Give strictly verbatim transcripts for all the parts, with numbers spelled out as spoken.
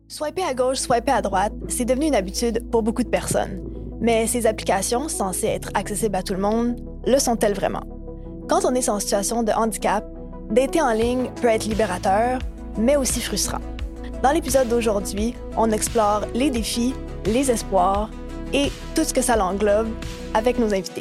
Swiper à gauche, swiper à droite, c'est devenu une habitude pour beaucoup de personnes. Mais ces applications, censées être accessibles à tout le monde, le sont-elles vraiment? Quand on est en situation de handicap, dater en ligne peut être libérateur, mais aussi frustrant. Dans l'épisode d'aujourd'hui, on explore les défis, les espoirs et tout ce que ça l'englobe avec nos invités.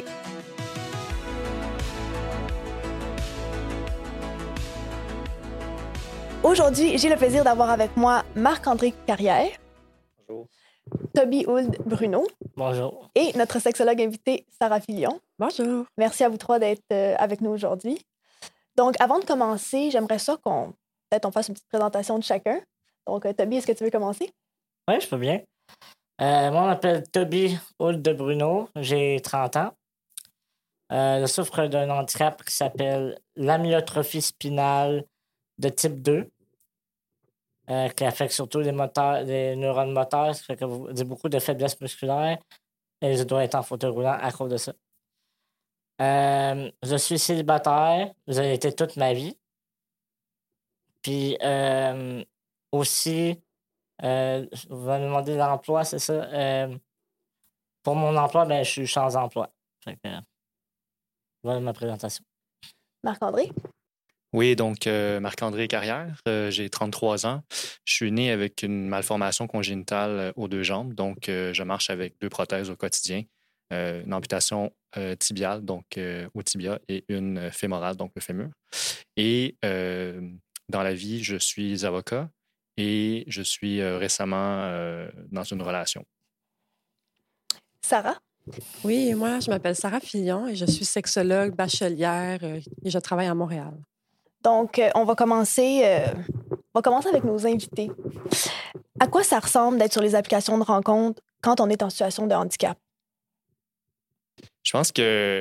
Aujourd'hui, j'ai le plaisir d'avoir avec moi Marc-André Carrière. Bonjour. Toby Hould Bruno. Bonjour. Et notre sexologue invitée, Sarah Filion. Bonjour. Merci à vous trois d'être euh, avec nous aujourd'hui. Donc, avant de commencer, j'aimerais ça qu'on peut-être on fasse une petite présentation de chacun. Donc, euh, Toby, est-ce que tu veux commencer? Oui, je peux bien. Euh, moi, on m'appelle Toby Hould de Bruno. J'ai trente ans. Euh, je souffre d'un handicap qui s'appelle l'amyotrophie spinale de type deux, euh, qui affecte surtout les, moteurs, les neurones moteurs, ce qui fait que vous- j'ai beaucoup de faiblesse musculaire et je dois être en fauteuil roulant à cause de ça. Euh, je suis célibataire, j'ai été toute ma vie. Puis euh, aussi, euh, vous m'avez demandé l'emploi, c'est ça? Euh, pour mon emploi, ben, je suis sans emploi. Fait que, euh, voilà ma présentation. Marc-André? Oui, donc euh, Marc-André Carrière, euh, j'ai trente-trois ans. Je suis né avec une malformation congénitale euh, aux deux jambes, donc euh, je marche avec deux prothèses au quotidien, euh, une amputation euh, tibiale, donc euh, au tibia, et une fémorale, donc le fémur. Et euh, dans la vie, je suis avocat et je suis euh, récemment euh, dans une relation. Sarah? Oui, moi, je m'appelle Sarah Filion et je suis sexologue, bachelière euh, et je travaille à Montréal. Donc, euh, on va commencer, euh, on va commencer avec nos invités. À quoi ça ressemble d'être sur les applications de rencontre quand on est en situation de handicap? Je pense que,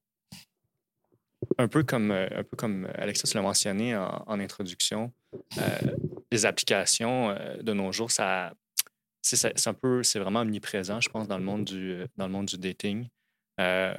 un peu comme, euh, un peu comme Alexis l'a mentionné en, en introduction, euh, les applications euh, de nos jours, ça, c'est, ça- c'est un peu, c'est vraiment omniprésent, je pense, dans le monde du, euh, dans le monde du dating. Euh,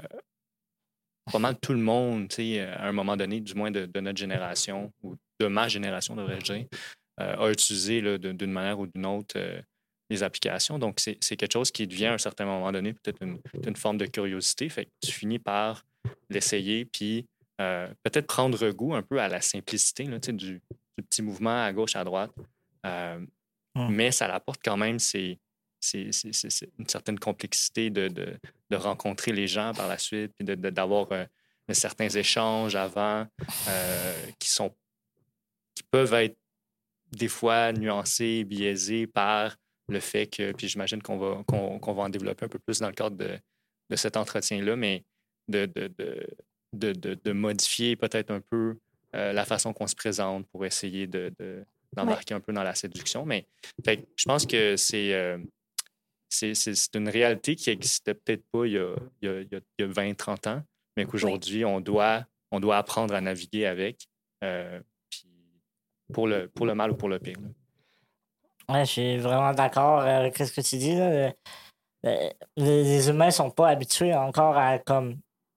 Pas mal tout le monde, tu sais, à un moment donné, du moins de, de notre génération, ou de ma génération, devrais-je dire, euh, a utilisé là, de- d'une manière ou d'une autre euh, les applications. Donc, c'est c'est quelque chose qui devient à un certain moment donné peut-être une, une forme de curiosité. Fait que tu finis par l'essayer, puis euh, peut-être prendre goût un peu à la simplicité là, tu sais, du, du petit mouvement à gauche, à droite. Euh, Mm. Mais ça apporte quand même c'est, c'est, c'est- c'est- c'est une certaine complexité de, de, de rencontrer les gens par la suite, puis de- de- d'avoir euh, certains échanges avant euh, qui sont qui peuvent être des fois nuancés, biaisés par le fait que, puis j'imagine qu'on va, qu'on, qu'on va en développer un peu plus dans le cadre de, de cet entretien-là, mais de, de, de, de, de- de modifier peut-être un peu euh, la façon qu'on se présente pour essayer de, de- d'embarquer un peu dans la séduction. Mais fait que je pense que c'est, euh, c'est, c'est, c'est une réalité qui n'existait peut-être pas il y a, il y a, il y a- il y a vingt, trente ans, mais qu'aujourd'hui, on, doit, on doit apprendre à naviguer avec, euh, puis pour le, pour le mal ou pour le pire, là. Ouais, je suis vraiment d'accord avec ce que tu dis. Là. Le- le- les, les humains sont pas habitués encore à comme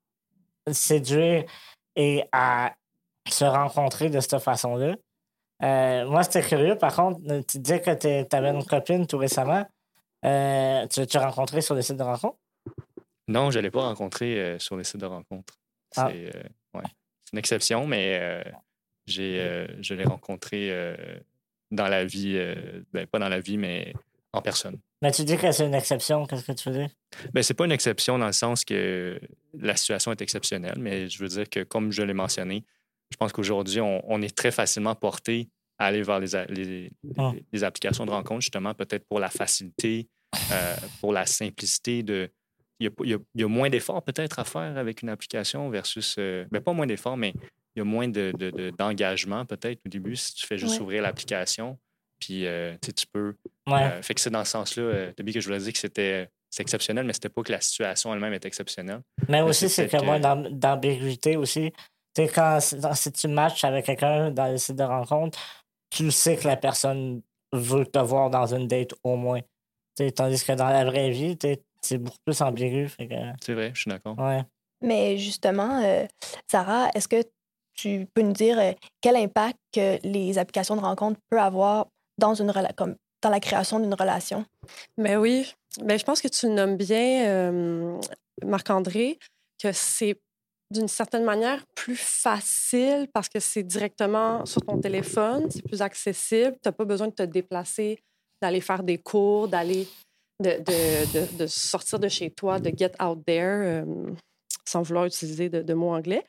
séduire et à se rencontrer de cette façon-là. Euh, moi, c'était curieux. Par contre, tu disais que tu avais une copine tout récemment. Euh, tu tu as rencontré sur des sites de rencontres? Non, je ne l'ai pas rencontré euh, sur les sites de rencontres. C'est Ah. euh, ouais. C'est une exception, mais euh, j'ai, euh, je l'ai rencontré euh, dans la vie, euh, ben, pas dans la vie, mais en personne. Mais tu dis que c'est une exception. Qu'est-ce que tu veux dire? Ben, c'est pas une exception dans le sens que la situation est exceptionnelle, mais je veux dire que, comme je l'ai mentionné, je pense qu'aujourd'hui, on, on est très facilement porté à aller vers les, a- les, Ah. les- les applications de rencontre, justement, peut-être pour la facilité, euh, pour la simplicité de. Il y a, il y a- il y a moins d'efforts peut-être à faire avec une application versus. Euh, ben, pas moins d'efforts, mais il y a moins de, de- de- d'engagement peut-être au début si tu fais juste Ouais. ouvrir l'application. Puis, euh, tu sais, tu peux. Ouais. Euh, fait que c'est dans ce sens-là, euh, Toby, que je voulais dire que c'était c'est exceptionnel, mais c'était pas que la situation elle-même est exceptionnelle. Mais Mais aussi, c'est c'est peut-être que moi, que- dans- d'ambiguïté aussi. Tu sais, quand dans- si tu matches avec quelqu'un dans les sites de rencontre, tu sais que la personne veut te voir dans une date au moins. Tu sais, tandis que dans la vraie vie, tu sais, c'est beaucoup plus ambigu. Fait que, C'est vrai, je suis d'accord. ouais. Mais justement, euh, Sarah, est-ce que tu peux nous dire euh, quel impact que les applications de rencontre peuvent avoir dans une relation, comme dans la création d'une relation? Ben oui. Ben, je pense que tu le nommes bien, euh, Marc-André, que c'est d'une certaine manière plus facile parce que c'est directement sur ton téléphone, c'est plus accessible. Tu n'as pas besoin de te déplacer, d'aller faire des cours, d'aller de, de, de, de sortir de chez toi, de get out there, euh, sans vouloir utiliser de, de mots anglais.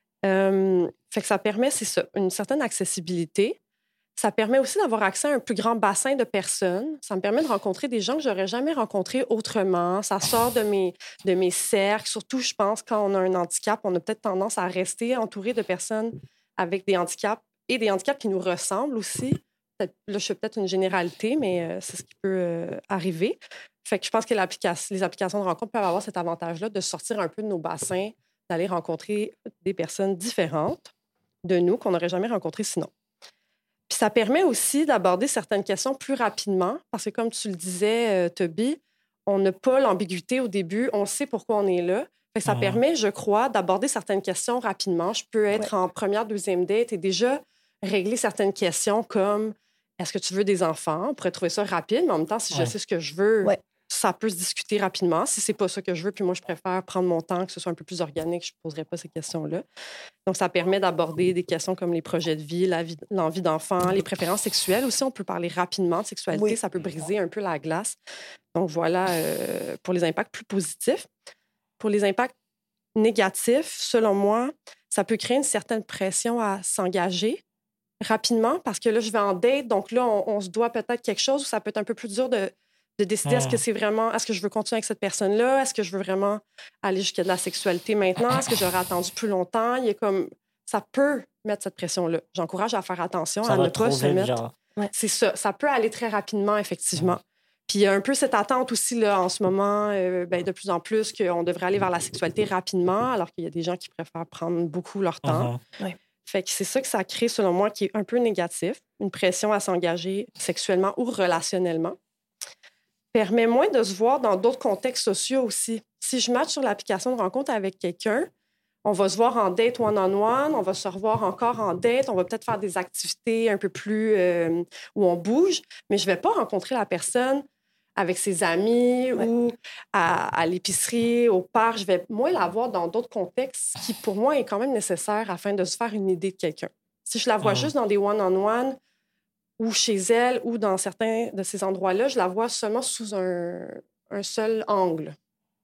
Euh, fait que ça permet, c'est ça, une certaine accessibilité. Ça permet aussi d'avoir accès à un plus grand bassin de personnes. Ça me permet de rencontrer des gens que j'aurais jamais rencontrés autrement. Ça sort de mes, de mes cercles. Surtout, je pense, quand on a un handicap, on a peut-être tendance à rester entouré de personnes avec des handicaps et des handicaps qui nous ressemblent aussi. Peut-être, là, je fais peut-être une généralité, mais euh, c'est ce qui peut euh, arriver. Fait que je pense que les applications de rencontre peuvent avoir cet avantage-là de sortir un peu de nos bassins, d'aller rencontrer des personnes différentes de nous qu'on n'aurait jamais rencontrées sinon. Puis ça permet aussi d'aborder certaines questions plus rapidement parce que, comme tu le disais, euh, Toby, on n'a pas l'ambiguïté au début, on sait pourquoi on est là. Fait que ça mmh. permet, je crois, d'aborder certaines questions rapidement. Je peux être ouais. en première, deuxième date et déjà régler certaines questions comme est-ce que tu veux des enfants? On pourrait trouver ça rapide, mais en même temps, si ouais. je sais ce que je veux, ouais. ça peut se discuter rapidement. Si c'est pas ça que je veux, puis moi, je préfère prendre mon temps, que ce soit un peu plus organique, je ne poserai pas ces questions-là. Donc, ça permet d'aborder des questions comme les projets de vie, la vie, l'envie d'enfant, les préférences sexuelles aussi. On peut parler rapidement de sexualité. Oui. Ça peut briser un peu la glace. Donc, voilà euh, pour les impacts plus positifs. Pour les impacts négatifs, selon moi, ça peut créer une certaine pression à s'engager rapidement parce que là, je vais en date. Donc là, on, on se doit peut-être quelque chose où ça peut être un peu plus dur de de décider, mmh. est-ce que c'est vraiment, est-ce que je veux continuer avec cette personne-là? Est-ce que je veux vraiment aller jusqu'à de la sexualité maintenant? Est-ce que j'aurais attendu plus longtemps? Il y a comme, ça peut mettre cette pression-là. J'encourage à faire attention, ça à ne pas se mettre. Genre. C'est ça. Ça peut aller très rapidement, effectivement. Mmh. Puis il y a un peu cette attente aussi, là, en ce moment, euh, ben, de plus en plus, qu'on devrait aller vers la sexualité rapidement, alors qu'il y a des gens qui préfèrent prendre beaucoup leur temps. Mmh. Ouais. Fait que c'est ça que ça crée, selon moi, qui est un peu négatif. Une pression à s'engager sexuellement ou relationnellement. Permet moins de se voir dans d'autres contextes sociaux aussi. Si je matche sur l'application de rencontre avec quelqu'un, on va se voir en date one-on-one, on va se revoir encore en date, on va peut-être faire des activités un peu plus euh, où on bouge, mais je ne vais pas rencontrer la personne avec ses amis ouais. ou à, à l'épicerie, au parc. Je vais moins la voir dans d'autres contextes qui, pour moi, est quand même nécessaire afin de se faire une idée de quelqu'un. Si je la vois mmh. juste dans des one-on-one, ou chez elle, ou dans certains de ces endroits-là, je la vois seulement sous un, un seul angle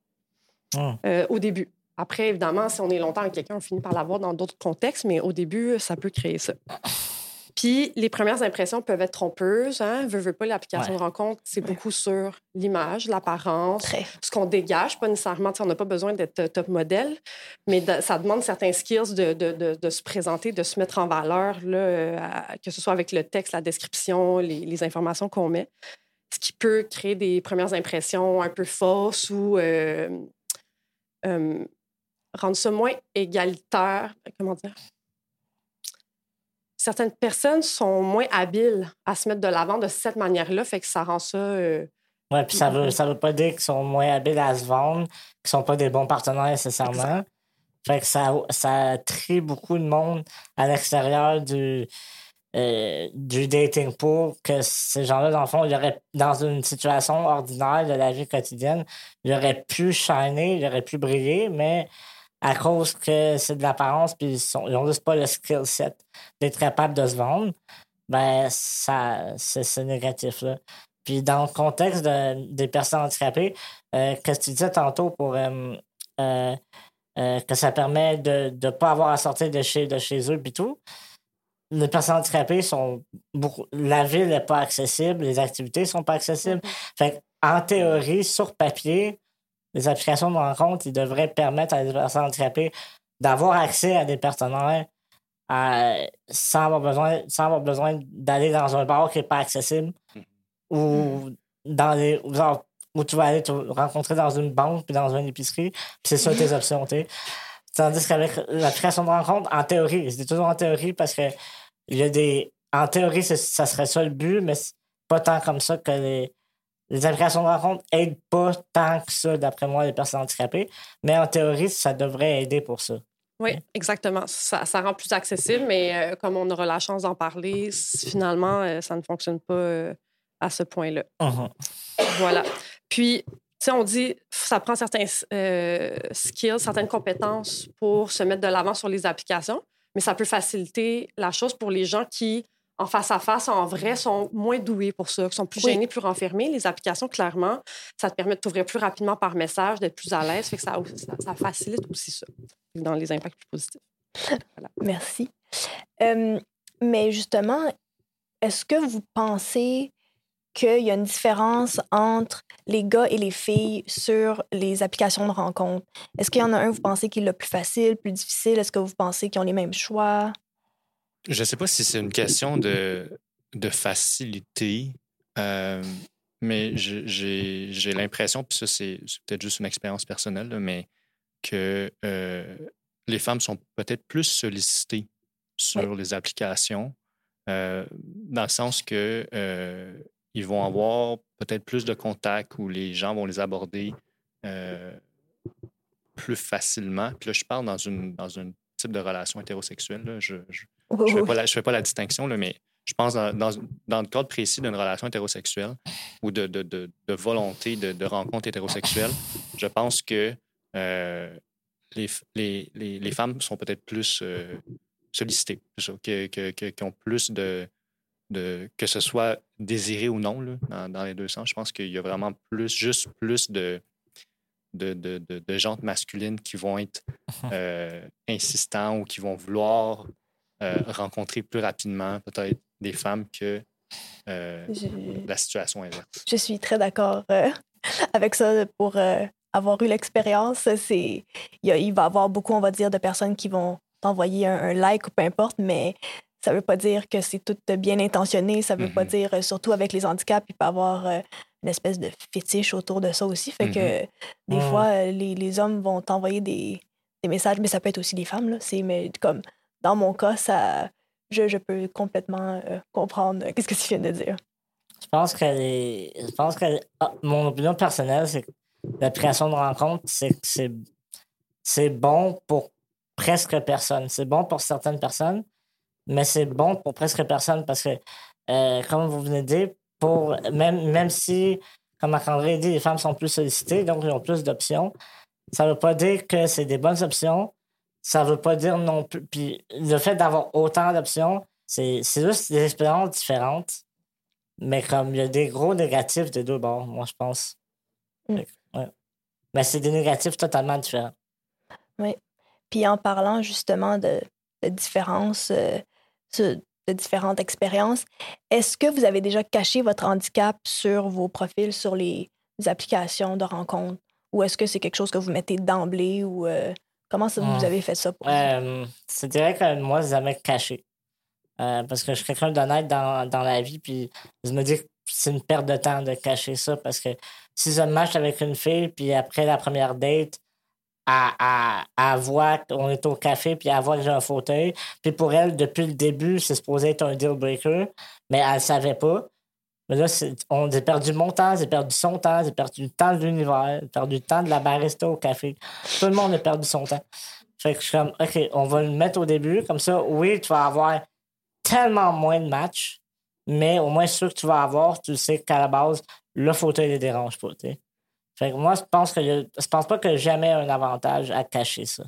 mmh. euh, au début. Après, évidemment, si on est longtemps avec quelqu'un, on finit par la voir dans d'autres contextes, mais au début, ça peut créer ça. Puis, les premières impressions peuvent être trompeuses. Hein? Veux, veux pas, l'application ouais. de rencontre, c'est ouais. beaucoup sur l'image, l'apparence, Très. ce qu'on dégage. Pas nécessairement, on n'a pas besoin d'être top modèle, mais de, ça demande certains skills de, de, de, de se présenter, de se mettre en valeur, là, euh, que ce soit avec le texte, la description, les, les informations qu'on met, ce qui peut créer des premières impressions un peu fausses ou euh, euh, rendre ça moins égalitaire. Comment dire? Certaines personnes sont moins habiles à se mettre de l'avant de cette manière-là, fait que ça rend ça... Euh... Oui, puis ça veut, ça veut pas dire qu'ils sont moins habiles à se vendre, qu'ils sont pas des bons partenaires nécessairement. Exact. Fait que ça, ça trie beaucoup de monde à l'extérieur du, euh, du dating pool, que ces gens-là, dans le fond, ils auraient, dans une situation ordinaire de la vie quotidienne, ils auraient pu shiner, ils auraient pu briller, mais... à cause que c'est de l'apparence puis ils n'ont juste pas le skill set d'être capable de se vendre, ben ça, c'est, c'est négatif, là. Puis dans le contexte de, des personnes handicapées, euh, que tu disais tantôt pour euh, euh, euh, que ça permet de ne pas avoir à sortir de chez, de chez eux puis tout, les personnes handicapées sont beaucoup... La ville n'est pas accessible, les activités sont pas accessibles. Mm-hmm. Fait en théorie, sur papier, les applications de rencontre, ils devraient permettre à des personnes handicapées d'avoir accès à des partenaires euh, sans, avoir besoin, sans avoir besoin d'aller dans un bar qui n'est pas accessible mmh. ou dans les, genre, où tu vas aller te rencontrer dans une banque puis dans une épicerie, puis c'est ça tes options. T'sais. Tandis qu'avec l'application de rencontre, en théorie, c'est toujours en théorie parce que il y a des. En théorie, ça serait ça le but, mais c'est pas tant comme ça que les. Les applications de rencontre n'aident pas tant que ça, d'après moi, les personnes handicapées. Mais en théorie, ça devrait aider pour ça. Oui, exactement. Ça, ça rend plus accessible, mais euh, comme on aura la chance d'en parler, finalement, euh, ça ne fonctionne pas euh, à ce point-là. Uh-huh. Voilà. Puis, tu sais, on dit ça prend certains euh, skills, certaines compétences pour se mettre de l'avant sur les applications, mais ça peut faciliter la chose pour les gens qui, en face à face, en vrai, sont moins doués pour ça, qui sont plus Oui. gênés, plus renfermés. Les applications, clairement, ça te permet de t'ouvrir plus rapidement par message, d'être plus à l'aise. Fait que ça, ça, ça facilite aussi ça, dans les impacts plus positifs. Voilà. Merci. Euh, mais justement, est-ce que vous pensez qu'il y a une différence entre les gars et les filles sur les applications de rencontres? Est-ce qu'il y en a un, vous pensez qu'il est le plus facile, plus difficile? Est-ce que vous pensez qu'ils ont les mêmes choix? Je ne sais pas si c'est une question de, de facilité, euh, mais je- j'ai j'ai l'impression, puis ça, c'est c'est peut-être juste une expérience personnelle, là, mais que euh, les femmes sont peut-être plus sollicitées sur les applications, euh, dans le sens que euh, ils vont avoir peut-être plus de contacts où les gens vont les aborder euh, plus facilement. Puis là, je parle dans une dans un type de relation hétérosexuelle. Là. Je je, Oui, je fais oui. pas la, je fais pas la distinction, là, mais je pense dans, dans, dans le cadre précis d'une relation hétérosexuelle ou de, de, de, de volonté de, de rencontre hétérosexuelle, je pense que euh, les, les, les, les femmes sont peut-être plus euh, sollicitées, c'est ça, que, que, que, qui ont plus de, de... que ce soit désiré ou non, là, dans, dans les deux sens. Je pense qu'il y a vraiment plus, juste plus de, de, de, de, de jantes masculines qui vont être euh, insistants ou qui vont vouloir euh, rencontrer plus rapidement peut-être des femmes que euh, Je, la situation inverse. je suis très d'accord euh, avec ça pour euh, avoir eu l'expérience. C'est, il, y a- il va y avoir beaucoup, on va dire, de personnes qui vont t'envoyer un, un like ou peu importe, mais ça ne veut pas dire que c'est tout bien intentionné. Ça ne veut pas Mhm. dire, euh, surtout avec les handicaps, il peut y avoir euh, une espèce de fétiche autour de ça aussi. Fait que des Mhm. fois, euh, les, les hommes vont t'envoyer des, des messages, mais ça peut être aussi les femmes. Là. C'est, mais comme dans mon cas, ça, je, je peux complètement euh, comprendre euh, qu'est-ce que tu viens de dire. Je pense que les... je pense que ah, mon opinion personnelle, c'est que l'application de rencontre, c'est que c'est c'est bon pour presque personne. C'est bon pour certaines personnes, mais c'est bon pour presque personne parce que, euh, comme vous venez de dire, pour, même, même si, comme Marc-André dit, les femmes sont plus sollicitées, donc ils ont plus d'options, ça ne veut pas dire que c'est des bonnes options. Ça ne veut pas dire non plus. Puis le fait d'avoir autant d'options, c'est c'est juste des expériences différentes. Mais comme il y a des gros négatifs des deux bords, moi, je pense. Mm. Fait que, ouais. Mais c'est des négatifs totalement différents. Oui. Puis en parlant justement de, de différences, euh, ce- de différentes expériences, est-ce que vous avez déjà caché votre handicap sur vos profils, sur les applications de rencontres? Ou est-ce que c'est quelque chose que vous mettez d'emblée? Ou euh, comment ça, vous Mm. avez fait ça pour vous? Euh, c'est direct que moi, je les avais cachés. Euh, parce que je suis quelqu'un d'honnête dans, dans la vie, puis je me dis que c'est une perte de temps de cacher ça, parce que si je match avec une fille, puis après la première date, elle, elle, elle voit qu'on est au café, puis elle voit que j'ai un fauteuil, puis pour elle, depuis le début, c'est supposé être un deal breaker, mais elle ne savait pas. Mais là, c'est- on a perdu mon temps, j'ai perdu son temps, j'ai perdu le temps de l'univers, j'ai perdu le temps de la barista au café. Tout le monde a perdu son temps. Fait que je suis comme, OK, on va le mettre au début, comme ça, oui, tu vas avoir tellement moins de matchs, mais au moins ceux que tu vas avoir, tu sais qu'à la base, le fauteuil ne les dérange pas. T'sais. Fait que moi, je pense que je, je pense pas que jamais un avantage à cacher ça.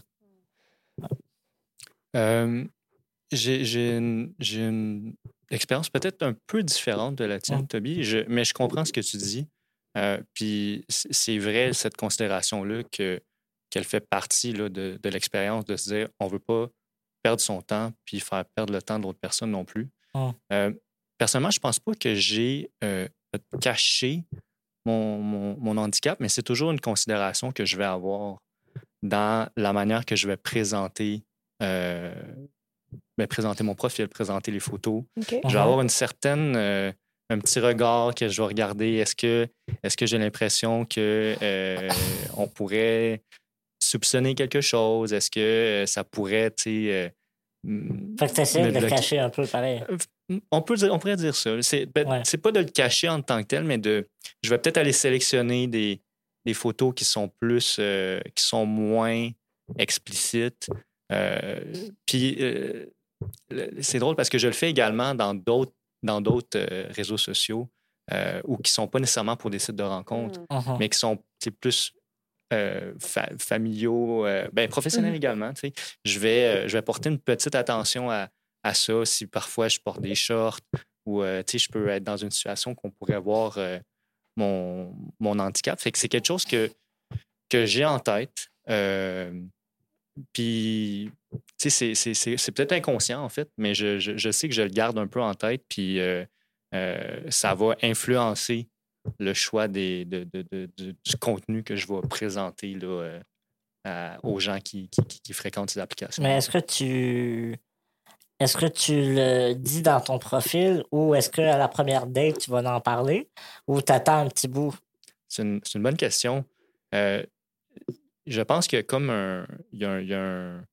Euh, j'ai j'ai une, j'ai une expérience peut-être un peu différente de la tienne, Mm. Toby, je- mais je comprends ce que tu dis. Euh, puis c'est c'est vrai, cette considération-là, que, qu'elle fait partie là, de, de l'expérience de se dire on ne veut pas perdre son temps puis faire perdre le temps d'autres personnes non plus. Mm. Euh, personnellement, je ne pense pas que j'ai euh, caché mon, mon, mon handicap, mais c'est toujours une considération que je vais avoir dans la manière que je vais présenter, euh, ben, présenter mon profil, présenter les photos. OK. Je vais Mhm. avoir une certaine, euh, un petit regard que je vais regarder. Est-ce que, est-ce que j'ai l'impression que euh, on pourrait soupçonner quelque chose? Est-ce que euh, ça pourrait, tu sais, euh, mm, Fait que tu essaies me de le bloquer? cacher un peu pareil. On peut dire, on pourrait dire ça. C'est, ben, Ouais. c'est pas de le cacher en tant que tel, mais de, je vais peut-être aller sélectionner des, des photos qui sont plus, euh, qui sont moins explicites. Euh, puis euh, le- c'est drôle parce que je le fais également dans d'autres, dans d'autres euh, réseaux sociaux. euh, ou qui ne sont pas nécessairement pour des sites de rencontres, Mm. Mhm. mais qui sont plus euh, fa- familiaux, euh, ben, professionnels Mhm. également. tu sais. Je vais, euh, je vais porter une petite attention à, à ça si parfois je porte des shorts ou euh, tu sais, je peux être dans une situation qu'on pourrait voir euh, mon, mon handicap. Fait que c'est quelque chose que, que j'ai en tête. Euh, Puis, tu sais, c'est- c'est- c'est c'est peut-être inconscient, en fait, mais je, je- je sais que je le garde un peu en tête, puis euh, euh, ça va influencer le choix des, de, de- de- de- du contenu que je vais présenter là, euh, à- aux gens qui, qui, qui- qui fréquentent ces applications. Mais est-ce que tu. Est-ce que tu le dis dans ton profil ou est-ce qu'à la première date, tu vas en parler ou tu attends un petit bout? C'est une, c'est une bonne question. Euh, je pense que comme un, il y a un, il y a un-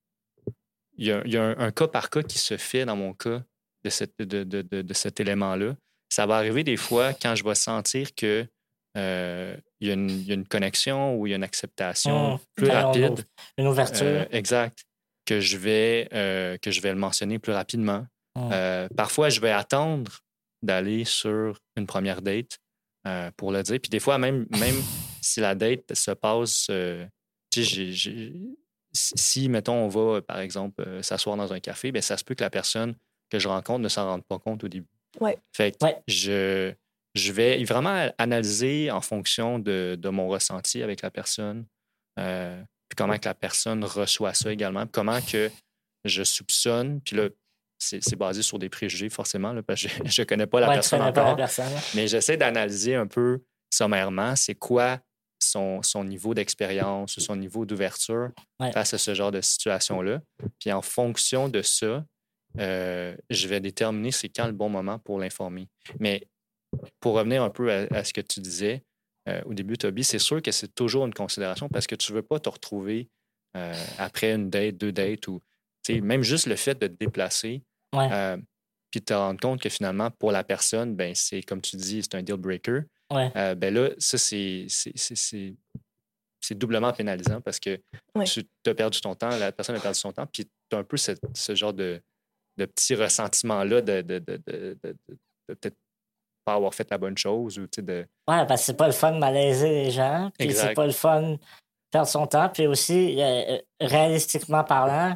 il y a- il y a un, un cas par cas qui se fait dans mon cas de, cette- de, de- de- de cet élément-là. Ça va arriver des fois quand je vais sentir que euh, il y a une, il y a une connexion ou il y a une acceptation Hum, plus ben, on rapide. ouvre Une ouverture. Euh, exact. Que je, vais, euh, que je vais le mentionner plus rapidement. Hum. Euh, parfois, je vais attendre d'aller sur une première date euh, pour le dire. Puis des fois, même, même si la date se passe, euh, tu sais, j'ai- j'ai- si, si, mettons, on va, par exemple, euh, s'asseoir dans un café, bien, ça se peut que la personne que je rencontre ne s'en rende pas compte au début. Ouais. Fait que Ouais. je, je vais vraiment analyser en fonction de, de mon ressenti avec la personne. Euh, puis comment que la personne reçoit ça également, puis comment que je soupçonne, puis là, c'est c'est basé sur des préjugés forcément, là, parce que je ne connais pas la Ouais, tu personne connais pas encore, la personne. mais j'essaie d'analyser un peu sommairement c'est quoi son, son niveau d'expérience ou son niveau d'ouverture Ouais. face à ce genre de situation-là. Puis en fonction de ça, euh, je vais déterminer c'est quand le bon moment pour l'informer. Mais pour revenir un peu à, à ce que tu disais, euh, au début, Toby, c'est sûr que c'est toujours une considération parce que tu ne veux pas te retrouver euh, après une date, deux dates ou tu sais, même juste le fait de te déplacer, Ouais. euh, puis de te rendre compte que finalement, pour la personne, ben, c'est comme tu dis, c'est un deal breaker. Ouais. Euh, ben là, ça, c'est, c'est, c'est, c'est, c'est doublement pénalisant parce que Ouais. tu as perdu ton temps, la personne a perdu son temps, puis tu as un peu cette- ce genre de, de petit ressentiment-là de, de, de, de, de- de- de peut-être pas avoir fait la bonne chose ou tu sais, de. Ouais, parce que c'est pas le fun de malaiser les gens, puis Exact. c'est pas le fun de perdre son temps, puis aussi, euh, réalistiquement parlant,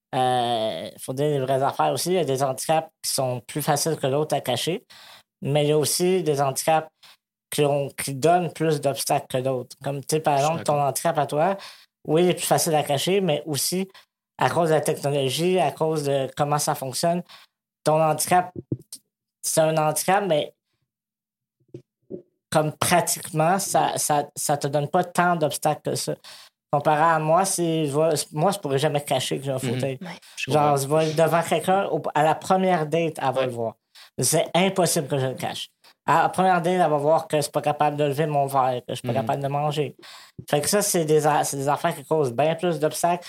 il faut dire les vraies affaires aussi, il y a des handicaps qui sont plus faciles que d'autres à cacher, mais il y a aussi des handicaps qui, ont, qui donnent plus d'obstacles que d'autres. Comme, tu sais, par Je suis exemple, ton d'accord. handicap à toi, oui, il est plus facile à cacher, mais aussi, à cause de la technologie, à cause de comment ça fonctionne, ton handicap, c'est un handicap, mais comme pratiquement, ça ça, ça te donne pas tant d'obstacles que ça. Comparé à moi, si je vois- moi, je pourrais jamais cacher que j'ai un fauteuil. Je Genre, comprends. je vais devant quelqu'un, au- à la première date, elle va Ouais. le voir. C'est impossible que je le cache. À la première date, elle va voir que je suis pas capable de lever mon verre, que je suis pas Mhm. capable de manger. Fait que ça, c'est des, a- c'est des affaires qui causent bien plus d'obstacles.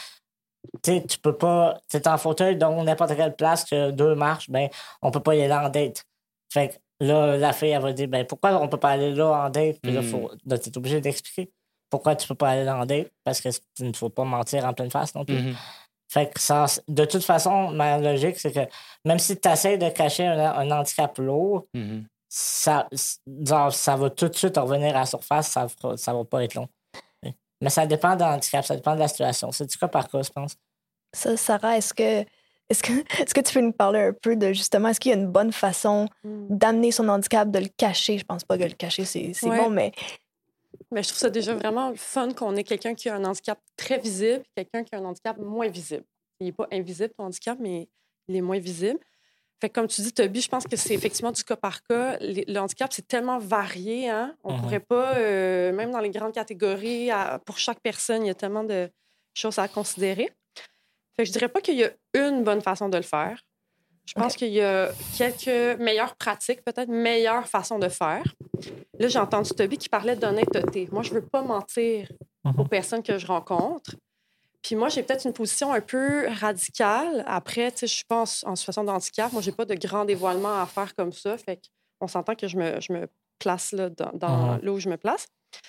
Tu sais, tu peux pas. Tu es en fauteuil, donc n'importe quelle place que deux marches, ben, on peut pas y aller en date. Fait que là, la fille, elle va dire, ben, pourquoi on peut pas aller là en date? Puis là, Mhm. faut, là, t'es obligé d'expliquer pourquoi tu peux pas aller en date, parce que il ne faut pas mentir en pleine face non plus. Mhm. Fait que ça, de toute façon, ma logique, c'est que même si tu essaies de cacher un, un handicap lourd, Mhm. ça, genre, ça va tout de suite revenir à la surface, ça, fera- ça va pas être long. Mais ça dépend de l'handicap, ça dépend de la situation. C'est du cas par cas, je pense. Ça, Sarah, est-ce que, est-ce que, est-ce que tu peux nous parler un peu de justement, est-ce qu'il y a une bonne façon Mm. d'amener son handicap, de le cacher? Je pense pas que le cacher, c'est, c'est Ouais. bon, mais Mais je trouve ça déjà vraiment fun qu'on ait quelqu'un qui a un handicap très visible et quelqu'un qui a un handicap moins visible. Il n'est pas invisible, ton handicap, mais il est moins visible. Fait que comme tu dis, Toby, je pense que c'est effectivement du cas par cas. Les- Le handicap, c'est tellement varié. Hein? On ne Mhm. pourrait pas, euh, même dans les grandes catégories, à- pour chaque personne, il y a tellement de choses à considérer. Fait que je dirais pas qu'il y a une bonne façon de le faire. Je pense Ok. qu'il y a quelques meilleures pratiques, peut-être meilleures façons de faire. Là, j'ai entendu Toby qui parlait d'honnêteté. Moi, je veux pas mentir aux Mhm. personnes que je rencontre. Puis moi, j'ai peut-être une position un peu radicale. Après, tu sais, je suis pas en, en situation de handicap. Moi, j'ai pas de grand dévoilement à faire comme ça. Fait qu'on s'entend que je me, je me place là, dans, dans Mhm. là où je me place.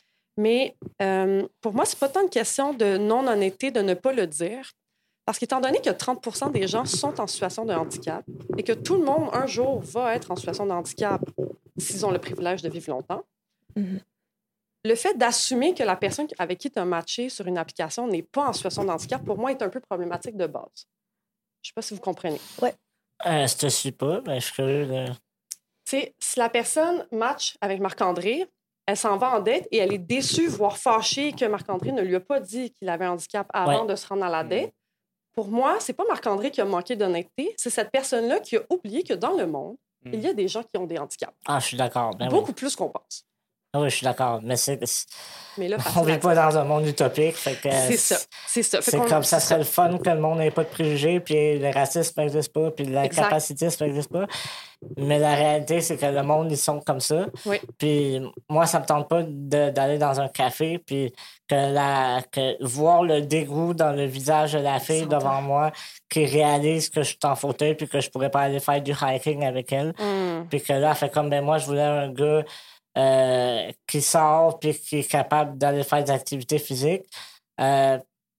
Mais euh, pour moi, c'est pas tant une question de non-honnêteté, de ne pas le dire. Parce qu'étant donné que trente pour cent des gens sont en situation de handicap et que tout le monde, un jour, va être en situation de handicap, s'ils ont le privilège de vivre longtemps. Mm-hmm. Le fait d'assumer que la personne avec qui tu as matché sur une application n'est pas en situation de handicap, pour moi, est un peu problématique de base. Je ne sais pas si vous comprenez. Oui. Euh, je te suis pas, mais je suis curieux de... Tu sais, si la personne match avec Marc-André, elle s'en va en date et elle est déçue, voire fâchée que Marc-André ne lui a pas dit qu'il avait un handicap avant ouais. de se rendre à la date. Pour moi, c'est pas Marc-André qui a manqué d'honnêteté, c'est cette personne-là qui a oublié que dans le monde, mm. il y a des gens qui ont des handicaps. Ah, je suis d'accord. Ben Beaucoup oui. plus qu'on pense. Ah oui, je suis d'accord. Mais c'est. c'est... Mais là, on vit pas dans un monde utopique. Fait que c'est ça. C'est ça. Fait c'est qu'on... comme ça c'est serait ça. le fun que le monde n'ait pas de préjugés, puis le racisme n'existe pas, puis l'incapacitisme n'existe pas. Mais la réalité, c'est que le monde, ils sont comme ça. Oui. Puis moi, ça me tente pas de, d'aller dans un café, puis que, la, que voir le dégoût dans le visage de la fille devant moi, qui réalise que je suis en fauteuil, puis que je pourrais pas aller faire du hiking avec elle. Mm. Puis que là, elle fait comme, ben moi, je voulais un gars euh, qui sort, puis qui est capable d'aller faire des activités physiques. Euh,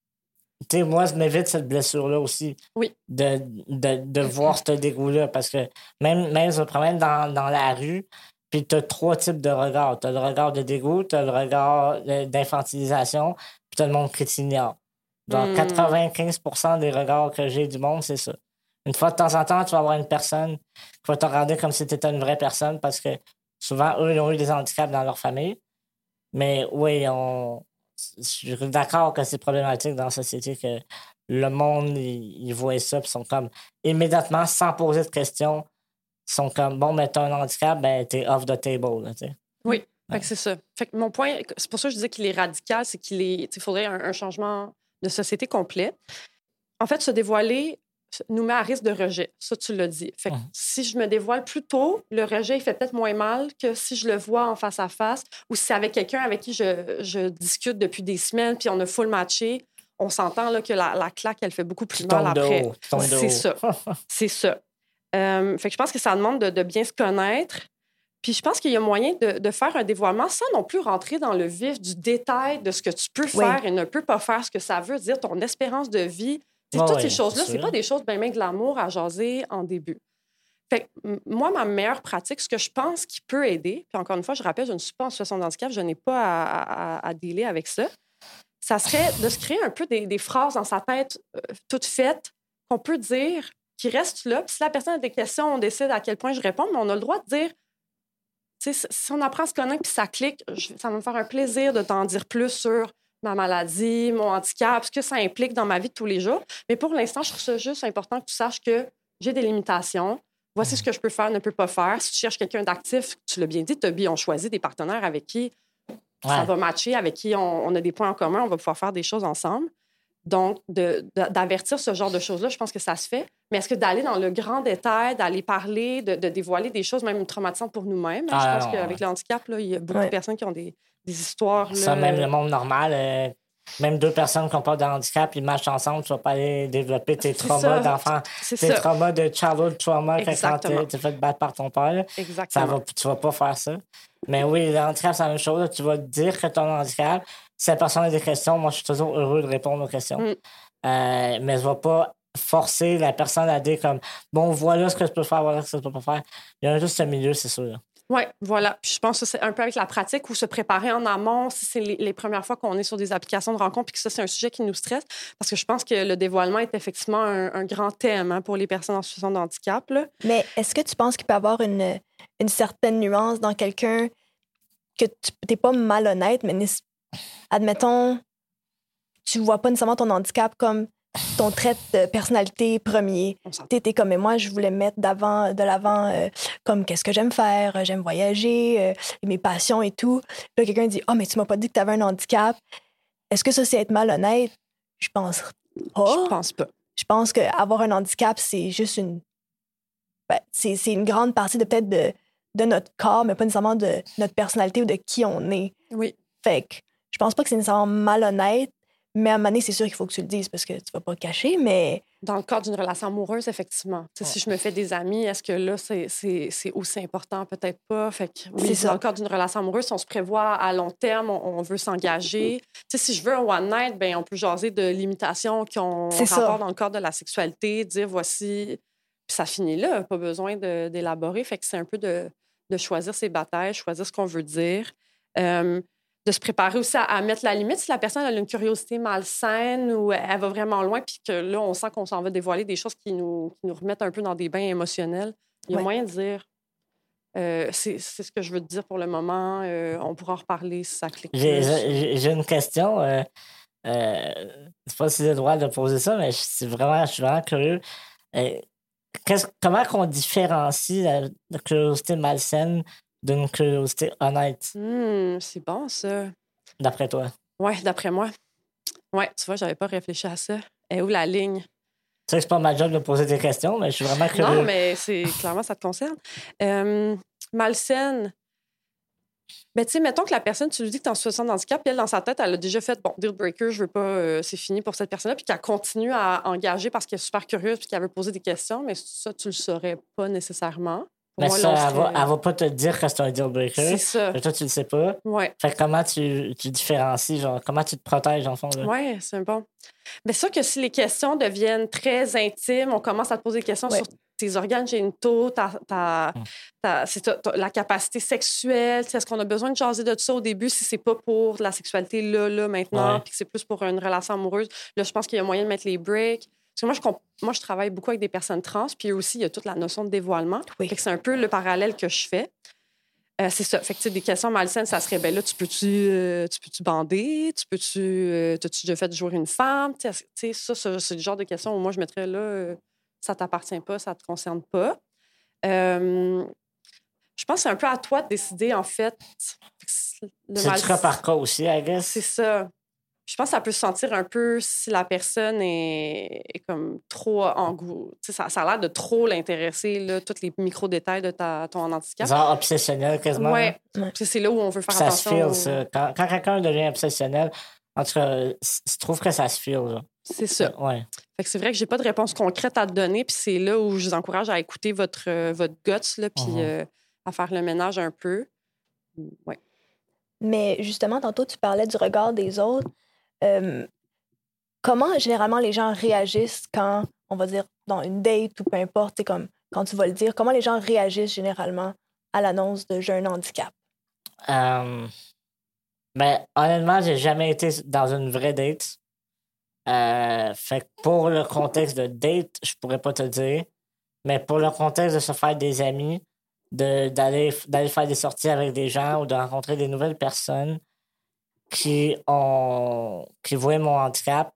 Tu sais, moi, je m'évite cette blessure-là aussi. Oui. De, de, de voir ce dégoût-là. Parce que même, même je me promène dans, dans la rue, puis tu as trois types de regards. Tu as le regard de dégoût, tu as le regard d'infantilisation, puis tu as le monde qui t'ignore. Donc, mm. quatre-vingt-quinze pour cent des regards que j'ai du monde, c'est ça. Une fois de temps en temps, tu vas avoir une personne qui va te regarder comme si tu étais une vraie personne parce que souvent, eux, ils ont eu des handicaps dans leur famille. Mais oui, on... je suis d'accord que c'est problématique dans la société que le monde, ils, ils voient ça et sont comme, immédiatement, sans poser de questions, sont comme, bon, mais t'as un handicap, ben t'es off the table. Là, t'sais. Oui, ouais. Fait que c'est ça. Fait que mon point, c'est pour ça que je disais qu'il est radical, c'est qu'il est, il faudrait un, un changement de société complet. En fait, se dévoiler nous met à risque de rejet. Ça, tu l'as dit. Fait que mmh. si je me dévoile plus tôt, le rejet, il fait peut-être moins mal que si je le vois en face à face ou si c'est avec quelqu'un avec qui je, je discute depuis des semaines puis on a full matché. On s'entend là, que la, la claque, elle fait beaucoup plus tu mal après. C'est ça. C'est ça. Euh, fait que je pense que ça demande de, de bien se connaître. Puis je pense qu'il y a moyen de, de faire un dévoilement sans non plus rentrer dans le vif du détail de ce que tu peux faire oui. et ne peux pas faire, ce que ça veut dire, ton espérance de vie. Oh toutes oui, ces choses-là, c'est pas des choses bien, bien de l'amour à jaser en début. Fait que, moi, ma meilleure pratique, ce que je pense qui peut aider, puis encore une fois, je rappelle, je ne suis pas en situation de handicap, je n'ai pas à, à, à dealer avec ça, ça serait de se créer un peu des, des phrases dans sa tête euh, toutes faites qu'on peut dire, qui restent là. Puis si la personne a des questions, on décide à quel point je réponds, mais on a le droit de dire, tu sais, si on apprend à se connaître puis ça clique, je, ça va me faire un plaisir de t'en dire plus sur ma maladie, mon handicap, ce que ça implique dans ma vie de tous les jours. Mais pour l'instant, je trouve ça juste important que tu saches que j'ai des limitations. Voici ce que je peux faire, ne peux pas faire. Si tu cherches quelqu'un d'actif, tu l'as bien dit, Toby, on choisit des partenaires avec qui ouais. ça va matcher, avec qui on, on a des points en commun, on va pouvoir faire des choses ensemble. Donc, de, de, d'avertir ce genre de choses-là, je pense que ça se fait. Mais est-ce que d'aller dans le grand détail, d'aller parler, de, de dévoiler des choses même traumatisantes pour nous-mêmes? Ah, je pense non, qu'avec ouais. le handicap, là, il y a beaucoup ouais. de personnes qui ont des, des histoires. Là, ça, même le monde normal, euh, même deux personnes qui n'ont pas de handicap, ils marchent ensemble, tu ne vas pas aller développer tes c'est traumas ça. d'enfant, c'est tes ça. traumas de childhood trauma Exactement. quand tu es fait battre par ton père. Exactement. Ça va, tu ne vas pas faire ça. Mais oui, le handicap, c'est la même chose. Là, tu vas dire que tu as un handicap. Si la personne a des questions, moi, je suis toujours heureux de répondre aux questions. Mm. Euh, mais je ne vais pas forcer la personne à dire comme, bon, voilà ce que je peux faire, voilà ce que je peux pas faire. Il y a juste ce milieu, c'est sûr. Oui, voilà. Puis je pense que c'est un peu avec la pratique ou se préparer en amont si c'est les, les premières fois qu'on est sur des applications de rencontres puis que ça, c'est un sujet qui nous stresse. Parce que je pense que le dévoilement est effectivement un, un grand thème hein, pour les personnes en situation de handicap. Là. Mais est-ce que tu penses qu'il peut y avoir une, une certaine nuance dans quelqu'un que tu n'es pas malhonnête, mais admettons, tu vois pas nécessairement ton handicap comme ton trait de personnalité premier. Tu étais comme, mais moi, je voulais mettre d'avant, de l'avant euh, comme qu'est-ce que j'aime faire, j'aime voyager, euh, mes passions et tout. Là, quelqu'un dit, oh, mais tu m'as pas dit que tu avais un handicap. Est-ce que ça, c'est être malhonnête? Je pense pas. Je pense pas. Je pense qu'avoir un handicap, c'est juste une... Ben, c'est, c'est une grande partie de peut-être de, de notre corps, mais pas nécessairement de notre personnalité ou de qui on est. Oui. Fait que je pense pas que c'est nécessairement malhonnête, mais à un moment donné, c'est sûr qu'il faut que tu le dises parce que tu vas pas le cacher, mais... Dans le cadre d'une relation amoureuse, effectivement. Oh. Si je me fais des amis, est-ce que là, c'est, c'est, c'est aussi important? Peut-être pas. Fait que, oui, c'est ça. Dans le cadre d'une relation amoureuse, si on se prévoit à long terme, on, on veut s'engager. T'sais, si je veux un one night, ben, on peut jaser de limitations qui ont c'est rapport ça. Dans le cadre de la sexualité, dire voici... Puis ça finit là, pas besoin de, d'élaborer. Fait que c'est un peu de, de choisir ses batailles, choisir ce qu'on veut dire. Euh, de se préparer aussi à, à mettre la limite si la personne a une curiosité malsaine ou elle va vraiment loin, puis que là, on sent qu'on s'en va dévoiler des choses qui nous, qui nous remettent un peu dans des bains émotionnels. Il y a Ouais. moyen de dire euh, c'est, c'est ce que je veux te dire pour le moment, euh, on pourra en reparler si ça clique. J'ai, plus. j'ai, j'ai une question. Euh, euh, je sais pas si j'ai le droit de poser ça, mais je, c'est vraiment, je suis vraiment curieux. Euh, qu'est-ce- comment qu'on différencie la, la curiosité malsaine d'une curiosité honnête, Hmm, c'est bon, ça. d'après toi? Ouais, d'après moi. Ouais, tu vois, j'avais pas réfléchi à ça. Et où la ligne? Tu sais que c'est pas ma job de poser des questions, mais je suis vraiment curieux. Non, mais c'est clairement, ça te concerne. Euh, malsaine. Ben, tu sais, mettons que la personne, tu lui dis que tu es en situation de handicap, puis elle, dans sa tête, elle a déjà fait, bon, deal breaker, je veux pas, euh, c'est fini pour cette personne-là, puis qu'elle continue à engager parce qu'elle est super curieuse, puis qu'elle veut poser des questions, mais ça, tu le saurais pas nécessairement. Pour Mais moi, ça, là, on elle, va, serait- elle va pas te dire que c'est un deal breaker. C'est ça. Mais toi, tu le sais pas. Ouais. Fait que comment tu, tu différencies, genre, comment tu te protèges, en fond, là? Oui, c'est bon. Mais c'est sûr que si les questions deviennent très intimes, on commence à te poser des questions Ouais. sur tes organes génitaux, ta, ta, Mm. ta- c'est ta- ta- la capacité sexuelle. Tu sais, est-ce qu'on a besoin de jaser de ça au début si c'est pas pour de la sexualité là, là, maintenant, Ouais. puis que c'est plus pour une relation amoureuse? Là, je pense qu'il y a moyen de mettre les breaks. Parce que moi je, comp- moi, je travaille beaucoup avec des personnes trans, puis aussi, il y a toute la notion de dévoilement. Oui. Fait que c'est un peu le parallèle que je fais. Euh, c'est ça. Fait que, tu sais, des questions malsaines, ça serait, ben là, tu peux-tu, euh, tu peux-tu bander? Tu peux-tu, euh, t'as-tu déjà fait jouer une femme? Tu sais, tu sais, ça, ça, c'est le genre de questions où moi, je mettrais là, euh, ça t'appartient pas, ça te concerne pas. Euh, je pense que c'est un peu à toi de décider, en fait. Fait que c'est- le C'est mal- du cas par cas aussi, I guess. C'est ça. Je pense que ça peut se sentir un peu si la personne est, est comme trop en goût. Tu sais, ça, ça a l'air de trop l'intéresser, là, tous les micro-détails de ta, ton handicap. Genre obsessionnel, quasiment. Ouais. Ouais. Puis c'est là où on veut faire Ça se attention. feel, au- ça. Quand, quand quelqu'un devient obsessionnel, en tout cas, c- je trouve que ça se feel, là. C'est ça. Ouais. Fait que c'est vrai que j'ai pas de réponse concrète à te donner, puis c'est là où je vous encourage à écouter votre, euh, votre guts, là, puis Mhm. euh, à faire le ménage un peu. Ouais. Mais justement, tantôt, tu parlais du regard des autres. Euh, comment, généralement, les gens réagissent quand, on va dire, dans une date ou peu importe, c'est comme quand tu vas le dire, comment les gens réagissent généralement à l'annonce de « j'ai un handicap Euh, ben, honnêtement, j'ai jamais été dans une vraie date. Euh, fait que pour le contexte de date, je pourrais pas te dire. Mais pour le contexte de se faire des amis, de, d'aller, d'aller faire des sorties avec des gens ou de rencontrer des nouvelles personnes qui ont qui voient mon handicap,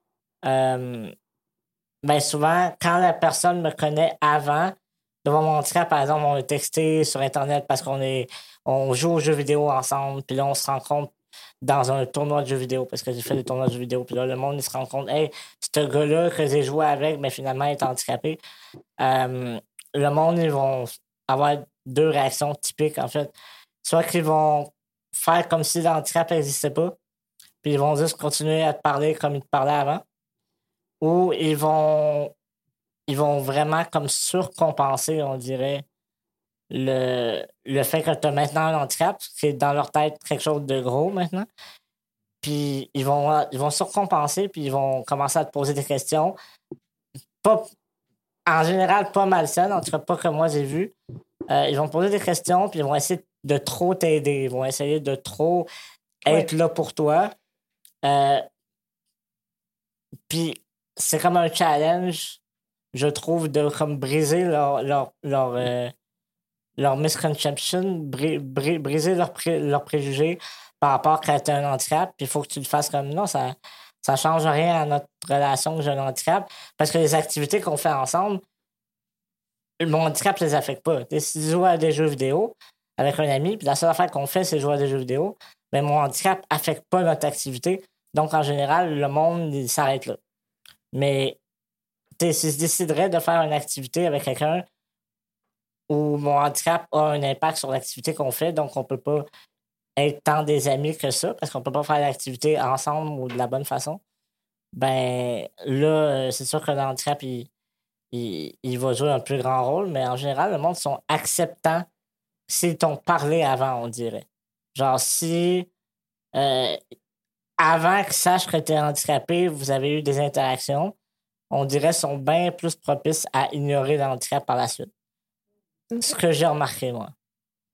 euh, ben souvent, quand la personne me connaît avant de voir mon handicap, par exemple, on est texté sur Internet parce qu'on est on joue aux jeux vidéo ensemble, puis là, on se rencontre dans un tournoi de jeux vidéo, parce que j'ai fait des tournois de jeux vidéo, puis là, le monde, il se rend compte, hey, ce gars-là que j'ai joué avec, mais finalement, il est handicapé. Euh, le monde, ils vont avoir deux réactions typiques, en fait. Soit qu'ils vont faire comme si l'handicap n'existait pas, puis ils vont juste continuer à te parler comme ils te parlaient avant, ou ils vont ils vont vraiment comme surcompenser, on dirait, le, le fait que tu as maintenant un handicap, c'est dans leur tête quelque chose de gros maintenant. Puis ils vont, ils vont surcompenser, puis ils vont commencer à te poser des questions. Pas, en général, pas malsaines, en tout cas pas que moi j'ai vu. Euh, ils vont te poser des questions, puis ils vont essayer de trop t'aider. Ils vont essayer de trop être là pour toi. Euh, puis c'est comme un challenge, je trouve, de comme briser leur, leur, leur, euh, leur misconception, bri- bri- briser leurs pré- leurs préjugés par rapport à tu as un handicap. Puis il faut que tu le fasses comme non, ça ça change rien à notre relation que j'ai un handicap. Parce que les activités qu'on fait ensemble, mon handicap ne les affecte pas. Tu sais, si je joue à des jeux vidéo avec un ami, puis la seule affaire qu'on fait, c'est jouer à des jeux vidéo, mais mon handicap affecte pas notre activité. Donc, en général, le monde, il s'arrête là. Mais tu sais, si je déciderais de faire une activité avec quelqu'un où mon handicap a un impact sur l'activité qu'on fait, donc on peut pas être tant des amis que ça, parce qu'on peut pas faire l'activité ensemble ou de la bonne façon, ben là, c'est sûr que le handicap, il, il, il va jouer un plus grand rôle, mais en général, le monde sont acceptants s'ils t'ont parlé avant, on dirait. Genre, si euh, avant qu'ils sachent que tu es handicapé, vous avez eu des interactions, on dirait sont bien plus propices à ignorer le handicap par la suite. Ce que j'ai remarqué, moi.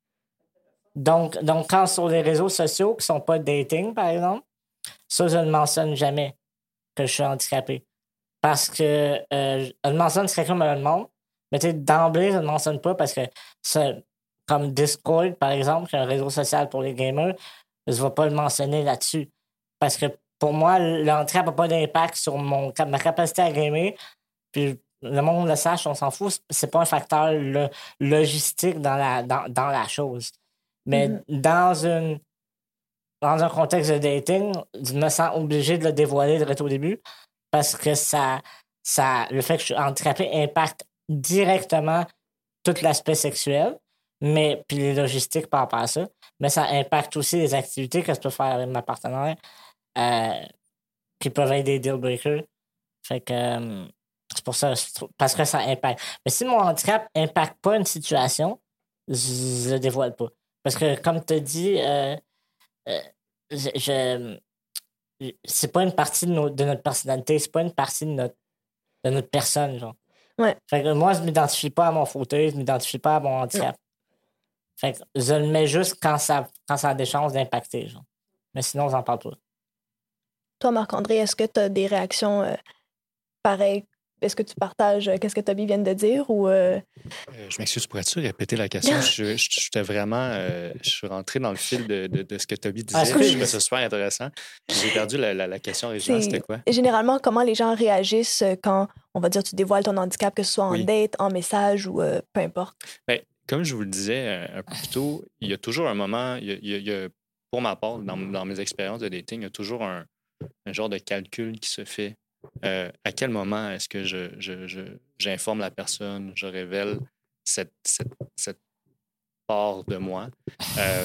Donc, donc, quand sur les réseaux sociaux qui sont pas dating, par exemple, ça, je ne mentionne jamais que je suis handicapé. Parce que euh, je le mentionne si quelqu'un me le demande, mais tu sais, d'emblée, je ne le mentionne pas parce que c'est comme Discord, par exemple, qui est un réseau social pour les gamers, je ne vais pas le mentionner là-dessus. Parce que pour moi, le handicap n'a pas d'impact sur mon, ma capacité à gamer. Puis le monde le sache, on s'en fout. C'est pas un facteur le, logistique dans la, dans, dans la chose. Mais mm-hmm. dans une dans un contexte de dating, je me sens obligé de le dévoiler direct au début parce que ça, ça, le fait que je suis handicapé impacte directement tout l'aspect sexuel, mais puis les logistiques par rapport à ça, mais ça impacte aussi les activités que je peux faire avec ma partenaire euh, qui peuvent être des deal breakers. Fait que euh, c'est pour ça, parce que ça impacte. Mais si mon handicap n'impacte pas une situation, je le dévoile pas. Parce que, comme tu as dit, euh, euh, je, je, c'est pas une partie de, nos, de notre personnalité, c'est pas une partie de notre, de notre personne, genre. Ouais. Fait que moi, je m'identifie pas à mon fauteuil, je m'identifie pas à mon handicap. Ouais. Fait que je le mets juste quand ça, quand ça a des chances d'impacter, genre. Mais sinon, j'en parle pas. Toi, Marc-André, est-ce que tu as des réactions euh, pareilles? Est-ce que tu partages qu'est-ce que Toby vient de dire ou euh... Euh, je m'excuse, pourrais-tu répéter la question? je, je, j'étais vraiment... Euh, je suis rentré dans le fil de, de, de ce que Toby disait. Ah, je trouvais ça super intéressant. J'ai perdu la, la, la question originale. C'était quoi? Généralement, comment les gens réagissent quand, on va dire, tu dévoiles ton handicap, que ce soit en oui. date, en message ou euh, peu importe? Bien, comme je vous le disais un peu plus tôt, il y a toujours un moment... Il y a, il y a, il y a, pour ma part, dans, dans mes expériences de dating, il y a toujours un, un genre de calcul qui se fait. Euh, à quel moment est-ce que je, je, je, j'informe la personne, je révèle cette, cette, cette part de moi? Euh,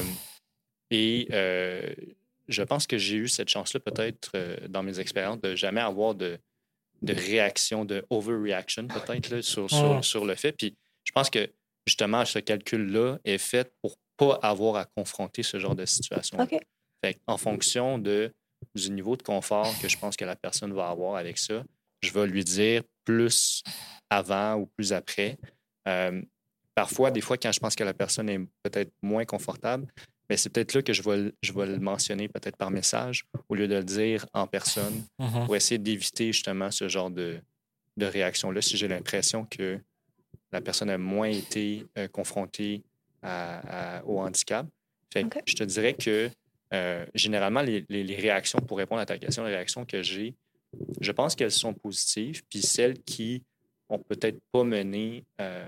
et euh, je pense que j'ai eu cette chance-là peut-être euh, dans mes expériences de jamais avoir de, de réaction, de overreaction peut-être là, sur, sur, mmh. sur le fait. Puis je pense que justement ce calcul-là est fait pour pas avoir à confronter ce genre de situation. Okay. Fait en fonction de du niveau de confort que je pense que la personne va avoir avec ça, je vais lui dire plus avant ou plus après. Euh, parfois, des fois, quand je pense que la personne est peut-être moins confortable, bien, c'est peut-être là que je vais, je vais le mentionner peut-être par message au lieu de le dire en personne mm-hmm. pour essayer d'éviter justement ce genre de, de réaction-là si j'ai l'impression que la personne a moins été euh, confrontée à, à, au handicap. Fait que okay. je te dirais que Euh, généralement, les, les, les réactions, pour répondre à ta question, les réactions que j'ai, je pense qu'elles sont positives. Puis celles qui n'ont peut-être pas mené euh,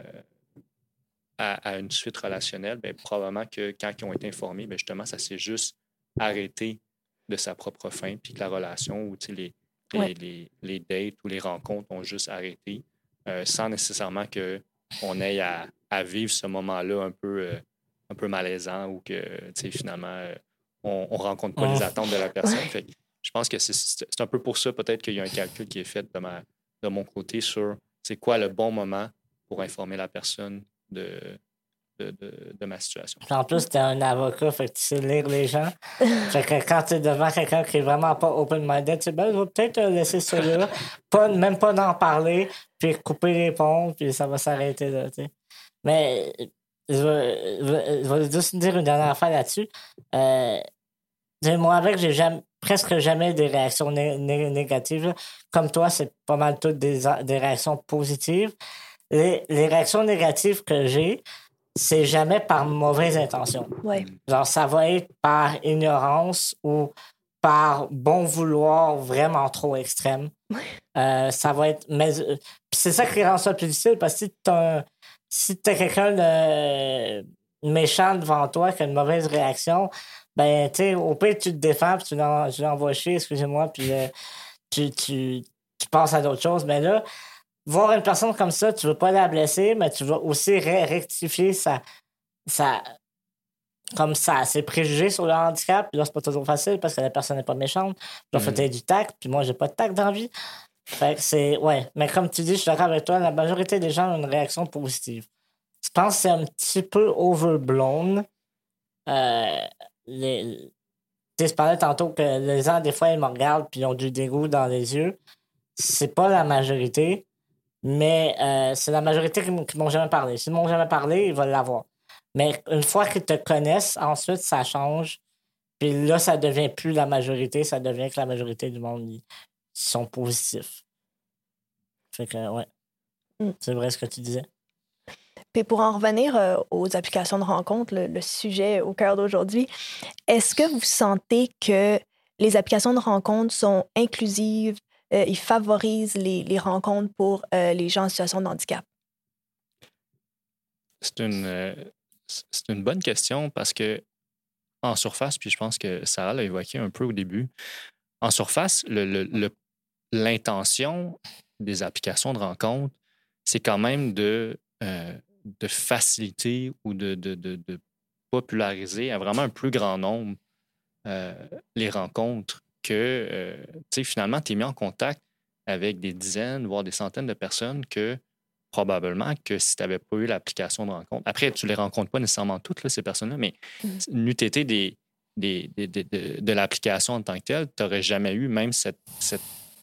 à, à une suite relationnelle, bien, probablement que quand ils ont été informés, bien, justement, ça s'est juste arrêté de sa propre fin. Puis que la relation ou les, les, ouais. les, les dates ou les rencontres ont juste arrêté euh, sans nécessairement qu'on ait à, à vivre ce moment-là un peu, euh, un peu malaisant ou que finalement... Euh, on ne rencontre pas oh. les attentes de la personne. Fait que je pense que c'est, c'est un peu pour ça peut-être qu'il y a un calcul qui est fait de, ma, de mon côté sur c'est quoi le bon moment pour informer la personne de, de, de, de ma situation. En plus, tu es un avocat, fait que tu sais lire les gens. Fait que quand tu es devant quelqu'un qui est vraiment pas open-minded, tu sais, ben, je vais peut-être laisser ça là, pas, même pas d'en parler, puis couper les ponts, puis ça va s'arrêter là, tu sais. Mais je vais, je, vais, je vais juste dire une dernière affaire là-dessus. Euh, Moi, avec, j'ai jamais, presque jamais des réactions né- né- négatives. Comme toi, c'est pas mal toutes des, des réactions positives. Les, les réactions négatives que j'ai, c'est jamais par mauvaise intention. Ouais. Genre, ça va être par ignorance ou par bon vouloir vraiment trop extrême. Euh, ça va être... Mais euh, c'est ça qui rend ça plus difficile, parce que si t'as, un, si t'as quelqu'un de méchant devant toi qui a une mauvaise réaction... Ben, tu sais, au pire, tu te défends, puis tu, l'en, tu l'envoies chier, excusez-moi, puis euh, tu, tu, tu passes à d'autres choses. Mais là, voir une personne comme ça, tu veux pas la blesser, mais tu vas aussi ré- rectifier sa, sa, comme ça, ses préjugés sur le handicap. Puis là, c'est pas toujours facile parce que la personne n'est pas méchante. Puis là, faut mm-hmm. du tact, puis moi, j'ai pas de tact dans la vie. Fait que c'est, ouais. Mais comme tu dis, je suis d'accord avec toi, la majorité des gens ont une réaction positive. Je pense que c'est un petit peu overblown. Euh, Les... Tu parlais tantôt que les gens, des fois, ils me regardent puis ils ont du dégoût dans les yeux. C'est pas la majorité, mais euh, c'est la majorité qui, m- qui m'ont jamais parlé. S'ils m'ont jamais parlé, ils vont l'avoir. Mais une fois qu'ils te connaissent, ensuite, ça change. Puis là, ça devient plus la majorité. Ça devient que la majorité du monde, ils sont positifs. Fait que, ouais. Mm. C'est vrai ce que tu disais. Puis pour en revenir euh, aux applications de rencontres, le, le sujet au cœur d'aujourd'hui, est-ce que vous sentez que les applications de rencontres sont inclusives, euh, ils favorisent les, les rencontres pour euh, les gens en situation de handicap? C'est une, euh, c'est une bonne question parce que en surface, puis je pense que Sarah l'a évoqué un peu au début, en surface, le, le, le, l'intention des applications de rencontres, c'est quand même de, euh, de faciliter ou de, de, de, de populariser à vraiment un plus grand nombre euh, les rencontres que, euh, tu sais, finalement, tu es mis en contact avec des dizaines, voire des centaines de personnes que probablement que si tu n'avais pas eu l'application de rencontre. Après, tu ne les rencontres pas nécessairement toutes, là, ces personnes-là, mais mmh. n'eût été des, des, des, des, de, de l'application en tant que telle, tu n'aurais jamais eu même cette, cette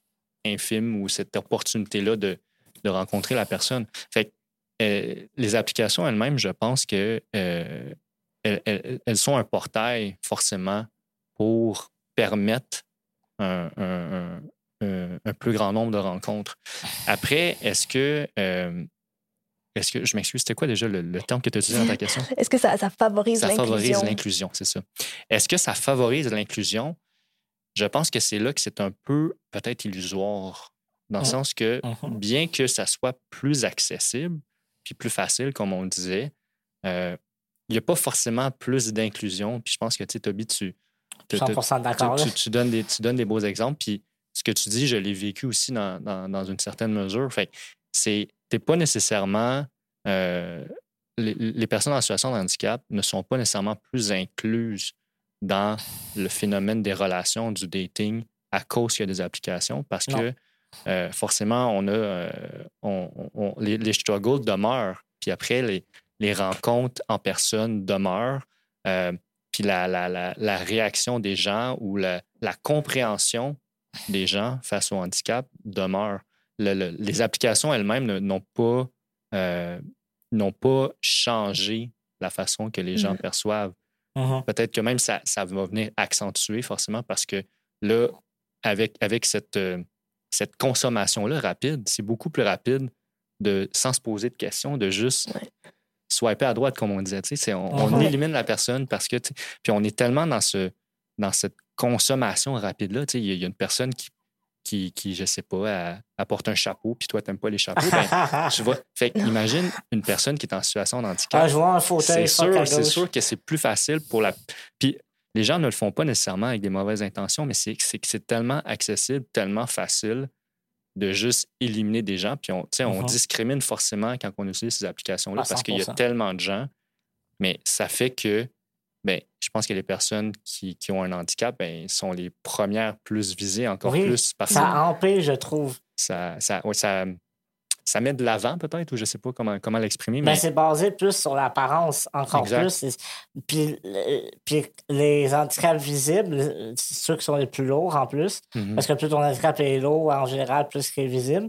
infime ou cette opportunité-là de, de rencontrer la personne. Fait que euh, les applications elles-mêmes, je pense que euh, elles, elles, elles sont un portail forcément pour permettre un, un, un Euh, un plus grand nombre de rencontres. Après, est-ce que... Euh, est-ce que je m'excuse, c'était quoi déjà le, le terme que tu as utilisé dans ta question? Est-ce que ça, ça favorise ça l'inclusion? Ça favorise l'inclusion, c'est ça. Est-ce que ça favorise l'inclusion? Je pense que c'est là que c'est un peu peut-être illusoire, dans le mmh. sens que mmh. bien que ça soit plus accessible puis plus facile, comme on disait, euh, il n'y a pas forcément plus d'inclusion. Puis je pense que, tu sais, Toby, tu... cent pour cent d'accord. Tu, tu, tu, donnes des, tu donnes des beaux exemples, puis ce que tu dis, je l'ai vécu aussi dans, dans, dans une certaine mesure. Fait que c'est, t'es pas nécessairement... Euh, les, les personnes en situation de handicap ne sont pas nécessairement plus incluses dans le phénomène des relations, du dating, à cause qu'il y a des applications, parce non. que euh, forcément, on a... Euh, on, on, les, les struggles demeurent, puis après, les, les rencontres en personne demeurent, euh, puis la, la, la, la réaction des gens ou la, la compréhension des gens face au handicap demeurent. Le, le, les applications elles-mêmes ne, n'ont pas, euh, n'ont pas changé la façon que les gens mmh. perçoivent. Mmh. Peut-être que même ça, ça va venir accentuer forcément parce que là, avec, avec cette, euh, cette consommation-là rapide, c'est beaucoup plus rapide de, sans se poser de questions, de juste ouais. swiper à droite, comme on disait. C'est, on, mmh. on élimine la personne parce que... Puis on est tellement dans, ce, dans cette consommation rapide-là. Il y, y a une personne qui, qui, qui je sais pas, elle, elle porte un chapeau, puis toi, tu n'aimes pas les chapeaux. Ben, tu vois. Fait imagine une personne qui est en situation de handicap. Ah, je vois un fauteuil. C'est sûr, c'est sûr que c'est plus facile pour la... Puis les gens ne le font pas nécessairement avec des mauvaises intentions, mais c'est, c'est que c'est tellement accessible, tellement facile de juste éliminer des gens. Puis on, mm-hmm. on discrimine forcément quand on utilise ces applications-là parce qu'il y a tellement de gens. Mais ça fait que ben, je pense que les personnes qui, qui ont un handicap ben, sont les premières plus visées encore oui, plus. Parce ça empêche, je trouve. Ça, ça, ouais, ça, ça met de l'avant peut-être, ou je ne sais pas comment, comment l'exprimer. Mais... Ben, c'est basé plus sur l'apparence, encore exact. plus. Puis, puis les handicaps visibles, c'est ceux qui sont les plus lourds en plus, mm-hmm. parce que plus ton handicap est lourd, en général, plus qu'il est visible.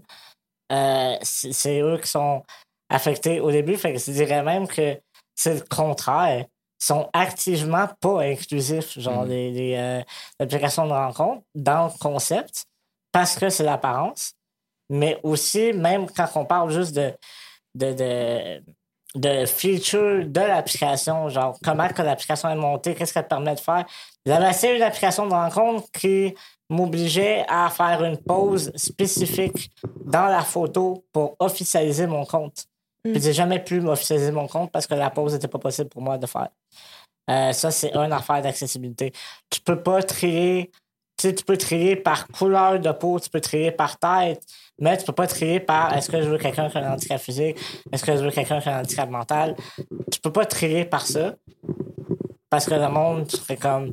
Euh, c'est, c'est eux qui sont affectés au début. Fait que je dirais même que c'est le contraire. Sont activement pas inclusifs, genre mmh. les, les euh, applications de rencontre, dans le concept, parce que c'est l'apparence, mais aussi, même quand on parle juste de, de, de, de feature de l'application, genre comment que l'application est montée, qu'est-ce qu'elle permet de faire. J'avais essayé une application de rencontre qui m'obligeait à faire une pause spécifique dans la photo pour officialiser mon compte. Puis j'ai jamais pu m'officialiser mon compte parce que la pause n'était pas possible pour moi de faire. Euh, ça, c'est une affaire d'accessibilité. Tu peux pas trier... Tu sais, tu peux trier par couleur de peau, tu peux trier par tête, mais tu peux pas trier par est-ce que je veux quelqu'un qui a un handicap physique, est-ce que je veux quelqu'un qui a un handicap mental. Tu peux pas trier par ça parce que le monde serait comme...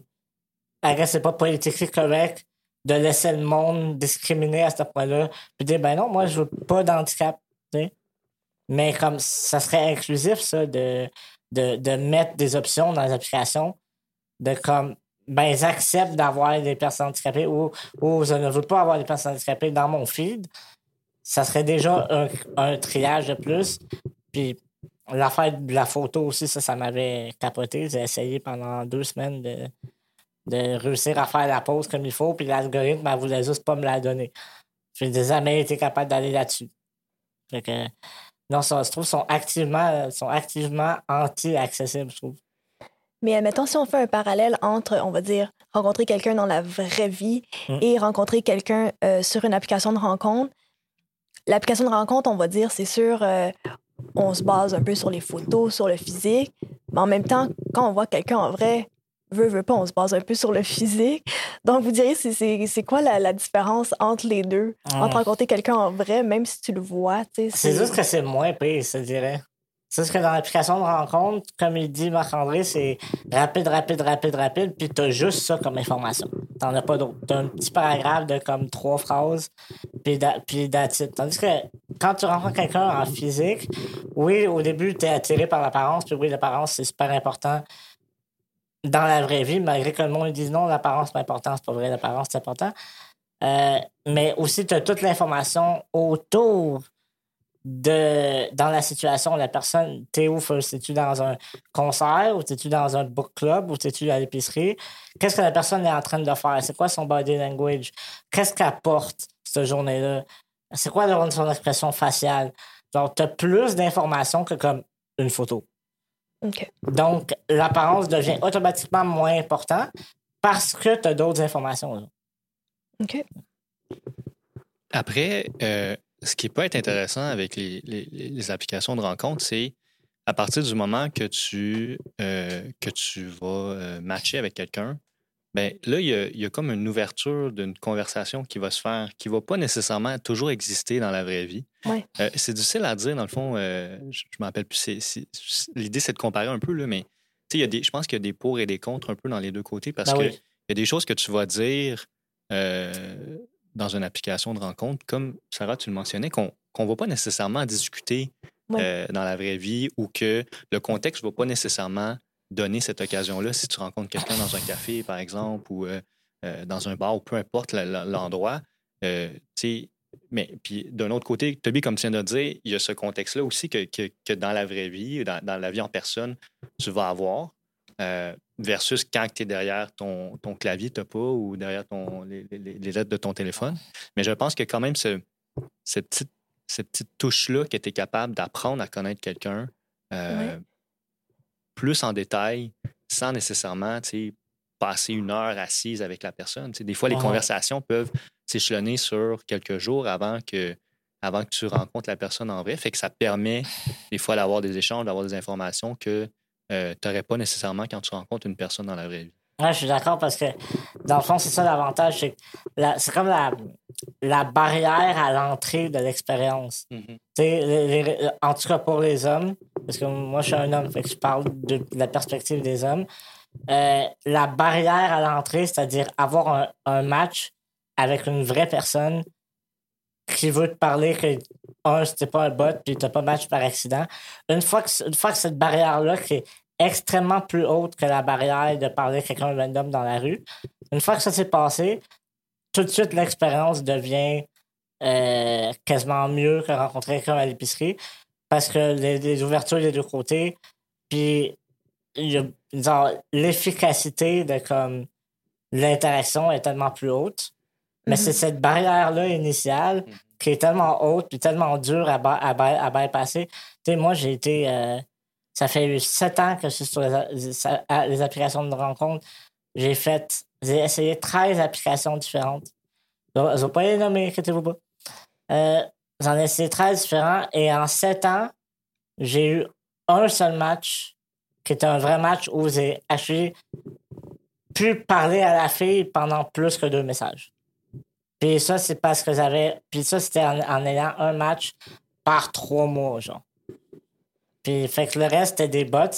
C'est pas politiquement correct de laisser le monde discriminer à ce point-là puis dire, ben non, moi, je veux pas d'handicap, tu sais. Mais comme ça serait inclusif, ça, de, de, de mettre des options dans les applications, de comme, ben, j'accepte d'avoir des personnes handicapées ou, ou je ne veux pas avoir des personnes handicapées dans mon feed. Ça serait déjà un, un triage de plus. Puis l'affaire de la photo aussi, ça, ça m'avait capoté. J'ai essayé pendant deux semaines de, de réussir à faire la pause comme il faut, puis l'algorithme, elle voulait juste pas me la donner. Je n'ai jamais été capable d'aller là-dessus. Fait que, non, ça, je trouve qu'ils sont activement, sont activement anti-accessibles, je trouve. Mais admettons, si on fait un parallèle entre, on va dire, rencontrer quelqu'un dans la vraie vie Mm. et rencontrer quelqu'un euh, sur une application de rencontre, l'application de rencontre, on va dire, c'est sûr, euh, on se base un peu sur les photos, sur le physique, mais en même temps, quand on voit quelqu'un en vrai, veut, veut pas, on se base un peu sur le physique. Donc, vous diriez, c'est, c'est, c'est quoi la, la différence entre les deux? Mm. Entre rencontrer quelqu'un en vrai, même si tu le vois, tu sais. C'est juste que c'est moins pire, je te dirais. C'est juste que dans l'application de rencontre, comme il dit Marc-André, c'est rapide, rapide, rapide, rapide, puis t'as juste ça comme information. T'en as pas d'autre. T'as un petit paragraphe de comme trois phrases, puis da- puis that's it. Tandis que quand tu rencontres quelqu'un en physique, oui, au début, t'es attiré par l'apparence, puis oui, l'apparence, c'est super important dans la vraie vie, malgré que le monde dise non, l'apparence, c'est pas important, c'est pas vrai, l'apparence, c'est important. Euh, mais aussi, t'as toute l'information autour de dans la situation, la personne, t'es où first? T'es-tu dans un concert ou t'es-tu dans un book club ou t'es-tu à l'épicerie? Qu'est-ce que la personne est en train de faire? C'est quoi son body language? Qu'est-ce qu'elle porte cette journée-là? C'est quoi son expression faciale? Donc, t'as plus d'informations que comme une photo. OK. Donc, l'apparence devient automatiquement moins important parce que t'as d'autres informations. Là. OK. Après, euh, ce qui peut être intéressant avec les, les, les applications de rencontre, c'est à partir du moment que tu, euh, que tu vas euh, matcher avec quelqu'un, ben là, il y a, il y a comme une ouverture d'une conversation qui va se faire, qui ne va pas nécessairement toujours exister dans la vraie vie. Ouais. Euh, c'est difficile à dire, dans le fond. Euh, je ne me rappelle plus. C'est, c'est, c'est- l'idée, c'est de comparer un peu, là, mais il y a des, je pense qu'il y a des pour et des contre un peu dans les deux côtés parce Ben qu'il oui. y a des choses que tu vas dire euh, dans une application de rencontre, comme Sarah, tu le mentionnais, qu'on qu'on ne va pas nécessairement discuter Ouais. euh, dans la vraie vie ou que le contexte ne va pas nécessairement donner cette occasion-là si tu rencontres quelqu'un dans un café, par exemple, ou euh, euh, dans un bar, ou peu importe la- la- l'endroit. Euh, tu sais, mais puis d'un autre côté, Toby, comme tu viens de dire, il y a ce contexte-là aussi que, que, que dans la vraie vie, dans, dans la vie en personne, tu vas avoir, euh, versus quand tu es derrière ton, ton clavier, tu n'as pas, ou derrière ton, les, les- les lettres de ton téléphone. Mais je pense que quand même, ce, cette petite, cette petite touche-là que tu es capable d'apprendre à connaître quelqu'un euh, Ouais. plus en détail, sans nécessairement, tu sais, passer une heure assise avec la personne. Tu sais, des fois, les Mhm. conversations peuvent s'échelonner sur quelques jours avant que, avant que tu rencontres la personne en vrai. Fait que ça te permet, des fois, d'avoir des échanges, d'avoir des informations que euh, tu n'aurais pas nécessairement quand tu rencontres une personne dans la vraie vie. Ouais, je suis d'accord parce que, dans le fond, c'est ça l'avantage. C'est, que la- c'est comme la, la barrière à l'entrée de l'expérience. Tu sais, les- les- en tout cas pour les hommes, parce que moi, je suis un homme, fait que je parle de, de la perspective des hommes. Euh, la barrière à l'entrée, c'est-à-dire avoir un, un match avec une vraie personne qui veut te parler que, un, c'était pas un bot, puis t'as pas match par accident. Une fois que, une fois que cette barrière-là, qui est extrêmement plus haute que la barrière de parler à quelqu'un random dans la rue, une fois que ça s'est passé, tout de suite, l'expérience devient euh, quasiment mieux que rencontrer quelqu'un à l'épicerie parce que les, les ouvertures des deux côtés, puis il y a, genre, l'efficacité de comme l'interaction est tellement plus haute. Mais Mhm. c'est cette barrière-là initiale qui est tellement haute puis tellement dure à, ba- à, ba- à bypasser. Tu sais, moi, j'ai été... euh, ça fait sept ans que je suis sur les, a- les- à- les applications de rencontre. J'ai fait... J'ai essayé treize applications différentes. Je ne vais pas les nommer, inquiétez-vous pas. Euh, j'en ai essayé treize différents et en sept ans, j'ai eu un seul match qui était un vrai match où j'ai actually pu parler à la fille pendant plus que deux messages. Puis ça, c'est parce que j'avais... Puis ça, c'était en, en ayant un match par trois mois, genre. Puis fait que le reste, c'était des bots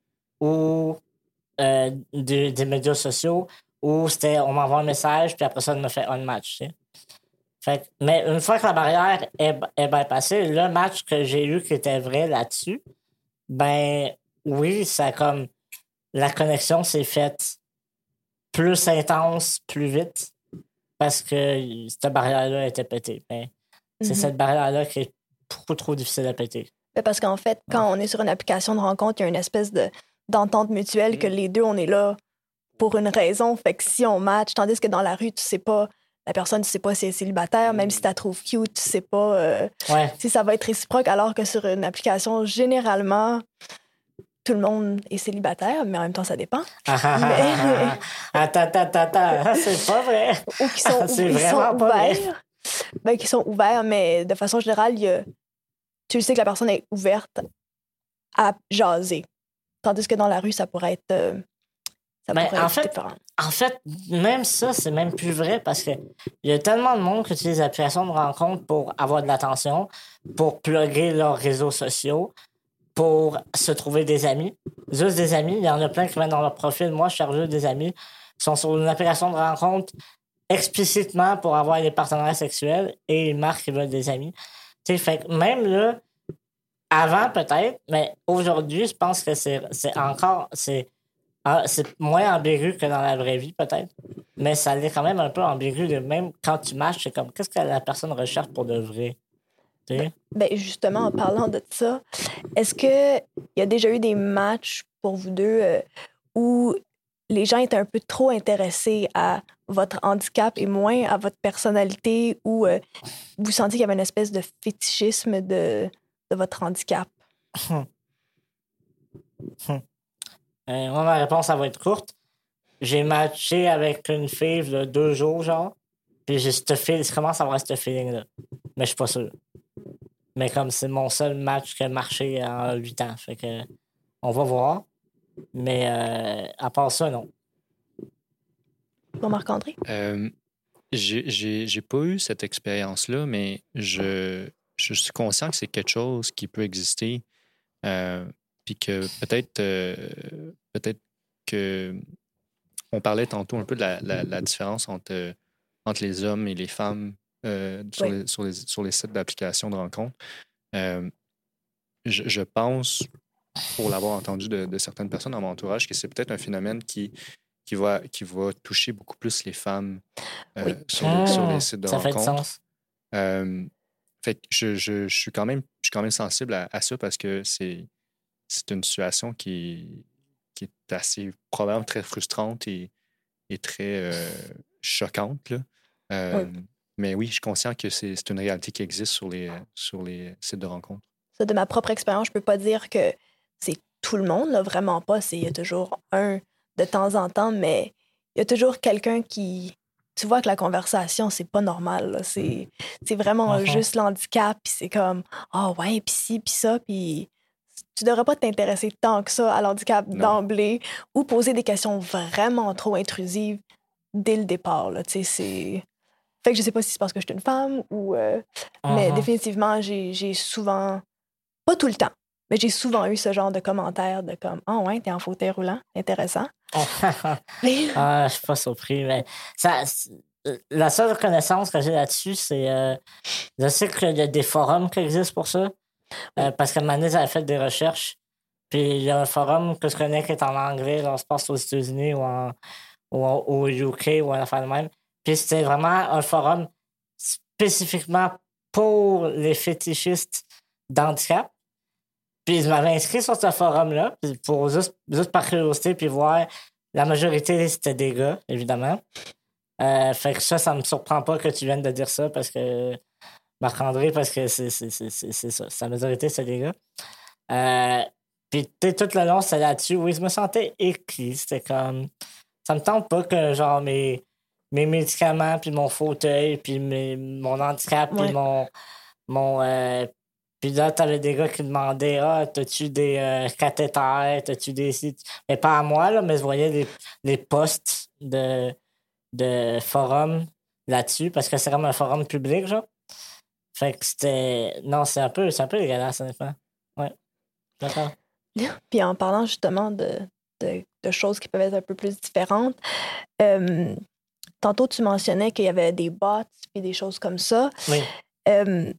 ou euh, des, des médias sociaux où c'était on m'envoie un message, puis après ça, on me fait un match, tu sais. Fait que- mais une fois que la barrière est, est bypassée, le match que j'ai eu qui était vrai là-dessus, ben oui, ça comme... La connexion s'est faite plus intense, plus vite, parce que cette barrière-là était pétée. Mais c'est Mhm. cette barrière-là qui est beaucoup trop difficile à péter. Ben, parce qu'en fait, quand on est sur une application de rencontre, il y a une espèce de, d'entente mutuelle Mm. que les deux, on est là pour une raison. Fait que si on match, tandis que dans la rue, tu sais pas, la personne, tu sais pas si elle est célibataire, même si tu la trouves cute, tu sais pas euh, Ouais. si ça va être réciproque, alors que sur une application, généralement, tout le monde est célibataire, mais en même temps, ça dépend. Ah, ah, Mais- ah, ah. Attends, attends, attends, attends. C'est pas vrai. Ou qui sont, C'est ou- ils vraiment sont pas vrai. ouverts. Ben, qui sont ouverts, mais de façon générale, il y a- tu le sais que la personne est ouverte à jaser. Tandis que dans la rue, ça pourrait être, euh, ça Ben, pourrait en être fait, différent. En fait, même ça, c'est même plus vrai parce que il y a tellement de monde qui utilise les applications de rencontre pour avoir de l'attention, pour plugger leurs réseaux sociaux, pour se trouver des amis. Juste des amis. Il y en a plein qui mettent dans leur profil. Moi, je cherche juste des amis. Ils sont sur une application de rencontre explicitement pour avoir des partenaires sexuels et ils marquent qu'ils veulent des amis. Tu sais, fait que même là, avant peut-être, mais aujourd'hui, je pense que c'est, c'est encore. C'est, ah, c'est moins ambigu que dans la vraie vie, peut-être. Mais ça l'est quand même un peu ambigu. De même quand tu matches, c'est comme qu'est-ce que la personne recherche pour de vrai. Tu sais? Ben, justement, en parlant de ça, est-ce qu'il y a déjà eu des matchs pour vous deux euh, où les gens étaient un peu trop intéressés à votre handicap et moins à votre personnalité, ou euh, vous sentiez qu'il y avait une espèce de fétichisme de, de votre handicap? Euh, moi, ma réponse, ça va être courte. J'ai matché avec une fille il y a deux jours, genre. Puis j'ai ce feel, je commence à avoir ce feeling-là. Mais je suis pas sûr. Mais comme c'est mon seul match qui a marché en huit ans. Fait que on va voir. Mais euh, à part ça, non. Bon, Marc-André? Euh, j'ai, j'ai, j'ai pas eu cette expérience-là, mais je, je suis conscient que c'est quelque chose qui peut exister. Euh, puis que peut-être, euh, peut-être que on parlait tantôt un peu de la, la, la différence entre, entre les hommes et les femmes euh, sur, Oui. les, sur, les, sur les sites d'application de rencontres. Euh, je, je pense, pour l'avoir entendu de, de certaines personnes dans mon entourage, que c'est peut-être un phénomène qui, qui, va, qui va toucher beaucoup plus les femmes euh, Oui. sur, les, sur les sites de Ça fait du rencontres. sens. Euh, fait que je, je, je suis quand même, je suis quand même sensible à, à ça parce que c'est, c'est une situation qui, qui est assez probablement très frustrante et, et très euh, choquante. Là. Euh, Oui. Mais oui, je suis conscient que c'est, c'est une réalité qui existe sur les, sur les sites de rencontres. Ça, de ma propre expérience, je peux pas dire que c'est tout le monde, là, vraiment pas. C'est- Il y a toujours un de temps en temps, mais il y a toujours quelqu'un qui... Tu vois que la conversation, c'est pas normal. là. C'est, c'est vraiment Mhm. juste l'handicap, puis c'est comme « Ah ouais, puis ci, puis ça », puis tu devrais pas t'intéresser tant que ça à l'handicap Non. d'emblée ou poser des questions vraiment trop intrusives dès le départ. Là. Tu sais, c'est... Fait que je sais pas si c'est parce que je suis une femme ou... euh, Mais Mhm. définitivement, j'ai, j'ai souvent... Pas tout le temps, mais j'ai souvent eu ce genre de commentaires de comme « Ah ouais, t'es en fauteuil roulant, intéressant. » Ah, je suis pas surpris, mais ça, c'est- la seule reconnaissance que j'ai là-dessus, c'est. euh, je sais qu'il y a des forums qui existent pour ça. euh, parce que Mané avait fait des recherches. Puis il y a un forum que je connais qui est en anglais, là, on se passe aux États-Unis ou, en, ou en- au U K ou en affaire de même. Puis c'était vraiment un forum spécifiquement pour les fétichistes d'handicap. Puis je m'avais inscrit sur ce forum-là, puis pour juste, juste par curiosité, puis voir. La majorité, c'était des gars, évidemment. Euh, fait que ça, ça me surprend pas que tu viennes de dire ça, parce que Marc-André, parce que c'est, c'est, c'est, c'est, c'est ça. Sa majorité, c'est des gars. Euh, puis tu sais, tout le long, c'était là-dessus. Oui, je me sentais écrit. C'était comme... Ça me tente pas que, genre, mes, mes médicaments, puis mon fauteuil, puis mes, mon handicap, puis Ouais. mon... mon euh, puis là, t'avais des gars qui demandaient « Ah, t'as-tu des euh, cathéters? T'as-tu des sites? » Mais pas à moi, là, mais je voyais les, les posts de, de forums là-dessus, parce que c'est comme un forum public, genre. Fait que c'était... Non, c'est un peu, c'est un peu dégueulasse, honnêtement. Ouais. D'accord. Puis en parlant justement de, de, de choses qui peuvent être un peu plus différentes, euh, tantôt tu mentionnais qu'il y avait des bots et des choses comme ça. Oui. Euh,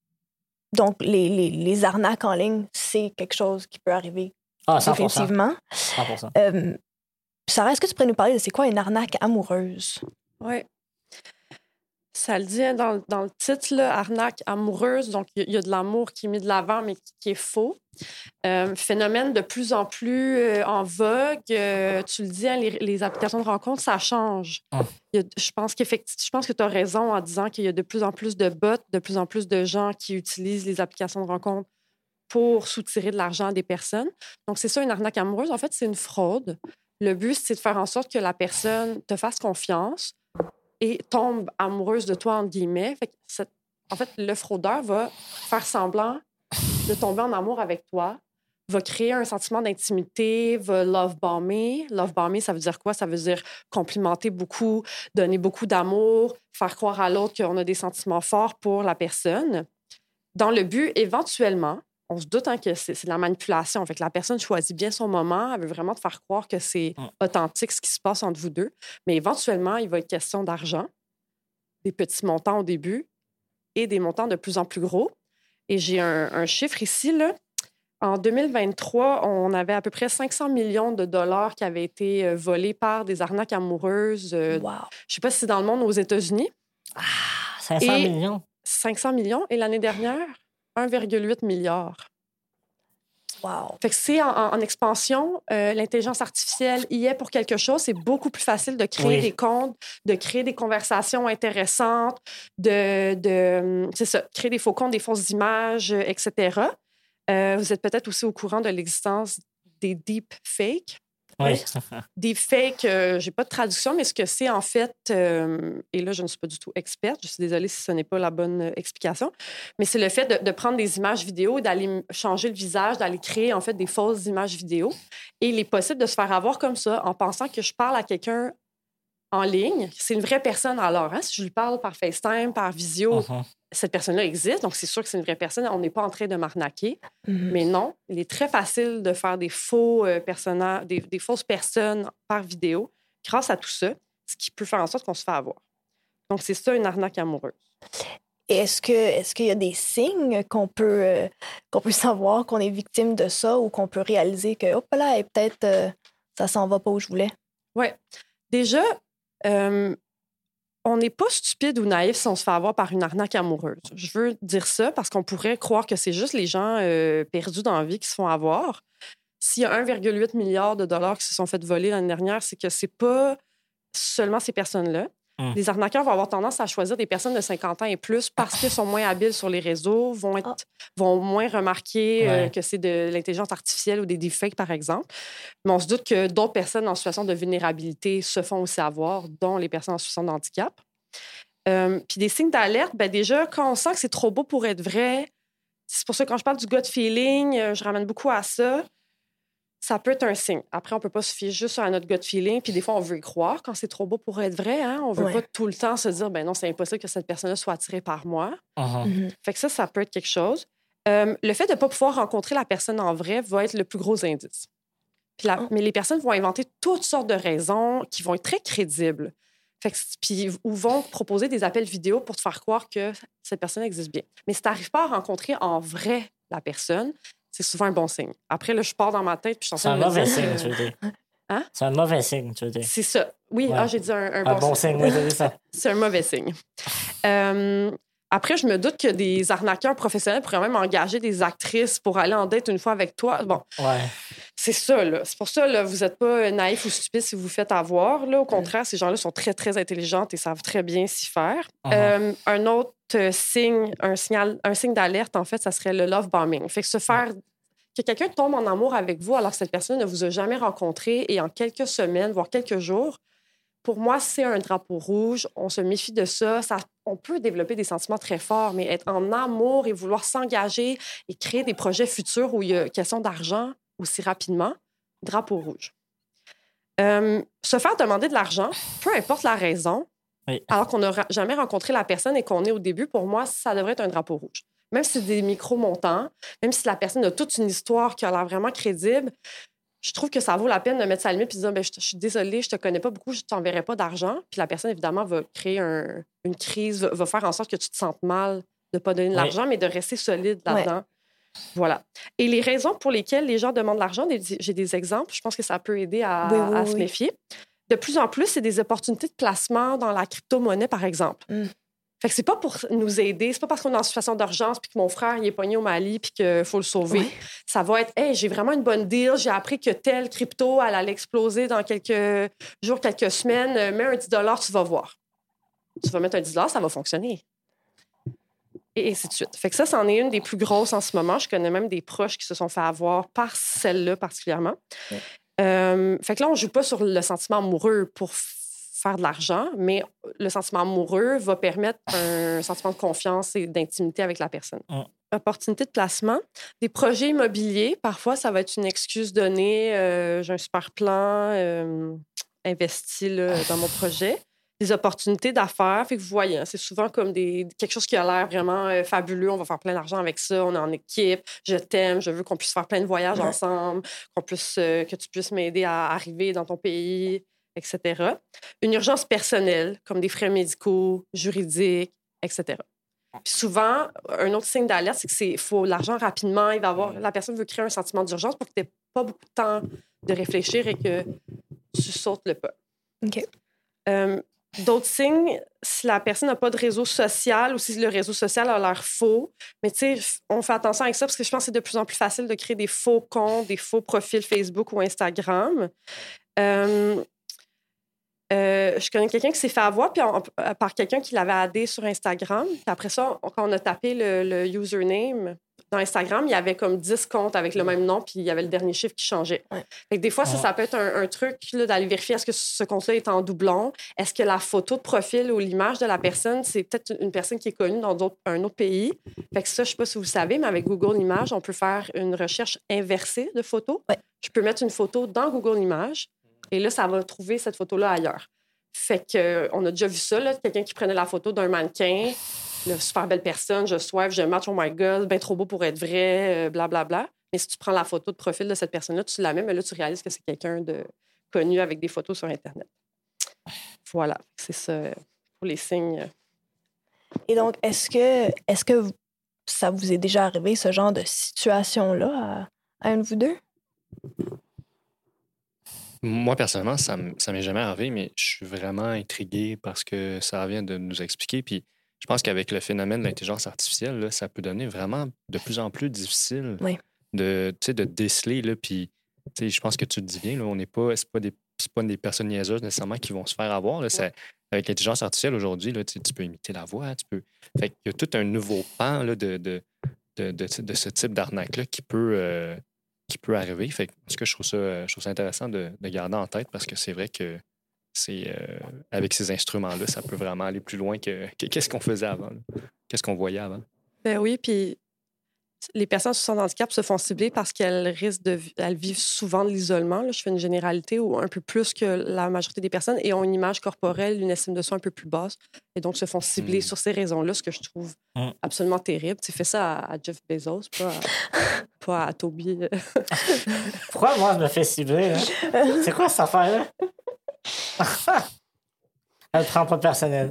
donc, les, les, les arnaques en ligne, c'est quelque chose qui peut arriver Ah, cent pour cent. définitivement. cent pour cent. Euh, Sarah, est-ce que tu pourrais nous parler de c'est quoi une arnaque amoureuse? Oui. Ça le dit hein, dans, dans le titre, là, arnaque amoureuse. Donc, il y, y a de l'amour qui est mis de l'avant, mais qui, qui est faux. Euh, phénomène de plus en plus euh, en vogue. Euh, tu le dis, hein, les, les applications de rencontres, ça change. Ah. Il y a, je pense qu'effectivement, je pense que tu as raison en disant qu'il y a de plus en plus de bots, de plus en plus de gens qui utilisent les applications de rencontres pour soutirer de l'argent des personnes. Donc, c'est ça, une arnaque amoureuse. En fait, c'est une fraude. Le but, c'est de faire en sorte que la personne te fasse confiance et tombe amoureuse de toi, entre guillemets. Fait que cette... En fait, le fraudeur va faire semblant de tomber en amour avec toi, va créer un sentiment d'intimité, va love-bomber. Love-bomber, ça veut dire quoi? Ça veut dire complimenter beaucoup, donner beaucoup d'amour, faire croire à l'autre qu'on a des sentiments forts pour la personne. Dans le but, éventuellement, on se doute hein, que c'est, c'est de la manipulation. Fait que la personne choisit bien son moment, elle veut vraiment te faire croire que c'est authentique ce qui se passe entre vous deux. Mais éventuellement, il va être question d'argent, des petits montants au début et des montants de plus en plus gros. Et j'ai un, un chiffre ici, là. En deux mille vingt-trois, on avait à peu près cinq cents millions de dollars qui avaient été volés par des arnaques amoureuses. Euh, Wow. Je ne sais pas si c'est dans le monde aux États-Unis. Ah, cinq cents Et- millions. cinq cents millions. Et l'année dernière, un virgule huit milliard. Wow. Fait que c'est en, en- en expansion. Euh, l'intelligence artificielle y est pour quelque chose. C'est beaucoup plus facile de créer Oui. des comptes, de créer des conversations intéressantes, de, de c'est ça, créer des faux comptes, des fausses images, euh, et cetera. Euh, vous êtes peut-être aussi au courant de l'existence des deepfakes. Oui. Deepfake, euh, j'ai pas de traduction, mais ce que c'est en fait, euh, et là je ne suis pas du tout experte, je suis désolée si ce n'est pas la bonne euh, explication, mais c'est le fait de, de prendre des images vidéo, d'aller m- changer le visage, d'aller créer en fait des fausses images vidéo. Et il est possible de se faire avoir comme ça en pensant que je parle à quelqu'un en ligne. C'est une vraie personne alors. Hein? Si je lui parle par FaceTime, par visio, Mhm. cette personne-là existe, donc c'est sûr que c'est une vraie personne. On n'est pas en train de m'arnaquer. Mhm. Mais non, il est très facile de faire des faux euh, personnages, des, des fausses personnes par vidéo grâce à tout ça, ce qui peut faire en sorte qu'on se fait avoir. Donc, c'est ça, une arnaque amoureuse. Et est-ce que est-ce qu'il y a des signes qu'on peut euh, qu'on peut savoir qu'on est victime de ça ou qu'on peut réaliser que hop là, et peut-être euh, ça s'en va pas où je voulais? Oui. Déjà, euh, on n'est pas stupide ou naïf si on se fait avoir par une arnaque amoureuse. Je veux dire ça parce qu'on pourrait croire que c'est juste les gens euh, perdus dans la vie qui se font avoir. S'il y a un virgule huit milliard de dollars qui se sont fait voler l'année dernière, c'est que c'est pas seulement ces personnes-là. Mm. Les arnaqueurs vont avoir tendance à choisir des personnes de cinquante ans et plus parce qu'ils sont moins habiles sur les réseaux, vont, être, vont moins remarquer euh, Ouais. que c'est de l'intelligence artificielle ou des deepfakes, par exemple. Mais on se doute que d'autres personnes en situation de vulnérabilité se font aussi avoir, dont les personnes en situation de handicap. Euh, puis des signes d'alerte, ben déjà, quand on sent que c'est trop beau pour être vrai, c'est pour ça que quand je parle du gut feeling, euh, je ramène beaucoup à ça. Ça peut être un signe. Après, on peut pas se fier juste sur notre gut feeling, puis des fois, on veut y croire quand c'est trop beau pour être vrai. Hein? On veut Ouais. pas tout le temps se dire, ben non, c'est impossible que cette personne-là soit attirée par moi. Mhm. Mhm. Fait que ça, ça peut être quelque chose. Euh, le fait de ne pas pouvoir rencontrer la personne en vrai va être le plus gros indice. Puis la- Oh. Mais les personnes vont inventer toutes sortes de raisons qui vont être très crédibles. Fait que, puis, ou vont proposer des appels vidéo pour te faire croire que cette personne existe bien. Mais si tu n'arrives pas à rencontrer en vrai la personne, c'est souvent un bon signe. Après, là, je pars dans ma tête puis je suis en C'est un train de me mauvais dire signe, que- tu veux dire. Hein? C'est un mauvais signe, tu veux dire. C'est ça. Oui, Ouais. ah, j'ai dit un, un Un bon, bon signe. signe, oui, c'est ça. C'est un mauvais signe. Euh, après, je me doute que des arnaqueurs professionnels pourraient même engager des actrices pour aller en date une fois avec toi. Bon, Ouais. c'est ça, là. C'est pour ça, là, vous n'êtes pas naïf ou stupide si vous vous faites avoir. Là. Au contraire, ces gens-là sont très, très intelligents et savent très bien s'y faire. Mhm. Euh, un autre euh, signe, un, signal, un signe d'alerte, en fait, ça serait le love bombing. Fait que se faire... Que quelqu'un tombe en amour avec vous alors que cette personne ne vous a jamais rencontré et en quelques semaines, voire quelques jours, pour moi, c'est un drapeau rouge. On se méfie de ça. ça. On peut développer des sentiments très forts, mais être en amour et vouloir s'engager et créer des projets futurs où il y a question d'argent aussi rapidement, drapeau rouge. Euh, se faire demander de l'argent, peu importe la raison, Oui. alors qu'on n'a ra- jamais rencontré la personne et qu'on est au début, pour moi, ça devrait être un drapeau rouge. Même si c'est des micro-montants, même si la personne a toute une histoire qui a l'air vraiment crédible, je trouve que ça vaut la peine de mettre sa limite et de dire ben, je, je suis désolée, je te connais pas beaucoup, je t'enverrai pas d'argent. Puis la personne, évidemment, va créer un- une crise, va, va faire en sorte que tu te sentes mal de ne pas donner de Oui. l'argent, mais de rester solide là-dedans. Voilà. Et les raisons pour lesquelles les gens demandent de l'argent, des- j'ai des exemples. Je pense que ça peut aider à, Oui, oui, à se oui. méfier. De plus en plus, c'est des opportunités de placement dans la crypto-monnaie, par exemple. Mm. Fait que c'est pas pour nous aider, c'est pas parce qu'on est en situation d'urgence puis que mon frère il est pogné au Mali puis qu'il faut le sauver. Ouais. Ça va être, hey, j'ai vraiment une bonne deal, j'ai appris que telle crypto, elle allait exploser dans quelques jours, quelques semaines, mets un dix dollars, tu vas voir. Tu vas mettre un dix dollars, ça va fonctionner. Et ainsi de suite. Fait que ça, c'en est une des plus grosses en ce moment. Je connais même des proches qui se sont fait avoir par celle-là particulièrement. Ouais. Euh, fait que là, on joue pas sur le sentiment amoureux pour faire de l'argent, mais le sentiment amoureux va permettre un sentiment de confiance et d'intimité avec la personne. Mm. Opportunité de placement. Des projets immobiliers, parfois, ça va être une excuse donnée. Euh, j'ai un super plan euh, investi là, dans mon projet. Des opportunités d'affaires. Fait que vous voyez, hein, c'est souvent comme des, quelque chose qui a l'air vraiment euh, fabuleux. On va faire plein d'argent avec ça. On est en équipe. Je t'aime. Je veux qu'on puisse faire plein de voyages ouais. ensemble. Qu'on puisse, euh, que tu puisses m'aider à arriver dans ton pays, et cetera. Une urgence personnelle, comme des frais médicaux, juridiques, et cetera. Puis souvent, un autre signe d'alerte, c'est qu'il faut l'argent rapidement. Il va avoir, la personne veut créer un sentiment d'urgence pour que tu n'aies pas beaucoup de temps de réfléchir et que tu sautes le pas. OK. Euh, D'autres signes, si la personne n'a pas de réseau social ou si le réseau social a l'air faux, mais tu sais, on fait attention avec ça parce que je pense que c'est de plus en plus facile de créer des faux comptes, des faux profils Facebook ou Instagram. Euh, euh, je connais quelqu'un qui s'est fait avoir puis on, par quelqu'un qui l'avait aidé sur Instagram. Puis après ça, on, quand on a tapé le, le username dans Instagram, il y avait comme dix comptes avec le même nom puis il y avait le dernier chiffre qui changeait. Ouais. Fait que des fois, ça, ça peut être un, un truc là, d'aller vérifier est-ce que ce compte-là est en doublon, est-ce que la photo de profil ou l'image de la personne, c'est peut-être une personne qui est connue dans un autre pays. Fait que ça, je ne sais pas si vous le savez, mais avec Google Images, on peut faire une recherche inversée de photos. Ouais. Je peux mettre une photo dans Google Images et là, ça va trouver cette photo-là ailleurs. Fait qu'on a déjà vu ça, là, quelqu'un qui prenait la photo d'un mannequin, une super belle personne, je swipe, je match, oh my God, bien trop beau pour être vrai, blablabla. Bla, bla. Mais si tu prends la photo de profil de cette personne-là, tu la mets, mais là, tu réalises que c'est quelqu'un de connu avec des photos sur Internet. Voilà, c'est ça pour les signes. Et donc, est-ce que, est-ce que ça vous est déjà arrivé, ce genre de situation-là, à, à un de vous deux? Moi, personnellement, ça ne m'est jamais arrivé, mais je suis vraiment intrigué parce que ça vient de nous expliquer. Puis je pense qu'avec le phénomène de l'intelligence artificielle, là, ça peut devenir vraiment de plus en plus difficile oui. de, de déceler. Là, puis je pense que tu le dis bien, là, on n'est pas, c'est pas des, c'est pas des personnes niaiseuses nécessairement qui vont se faire avoir. Là, ça, avec l'intelligence artificielle aujourd'hui, là, tu peux imiter la voix. Tu peux... Fait qu'il y a tout un nouveau pan là, de, de, de, de, de ce type d'arnaque-là qui peut... Euh, qui peut arriver. Fait que, parce que je trouve ça, je trouve ça intéressant de, de garder en tête parce que c'est vrai que c'est euh, avec ces instruments-là, ça peut vraiment aller plus loin que, que qu'est-ce qu'on faisait avant, là. Qu'est-ce qu'on voyait avant. Ben oui, puis les personnes sous son handicap se font cibler parce qu'elles risquent de elles vivent souvent de l'isolement. Là, je fais une généralité ou un peu plus que la majorité des personnes et ont une image corporelle, une estime de soi un peu plus basse et donc se font cibler mmh. sur ces raisons-là, ce que je trouve mmh. absolument terrible. Tu fais ça à, à Jeff Bezos, pas à, pas à Toby. Pourquoi moi je me fais cibler? Hein? C'est quoi cette affaire-là? Elle prend pas personnel.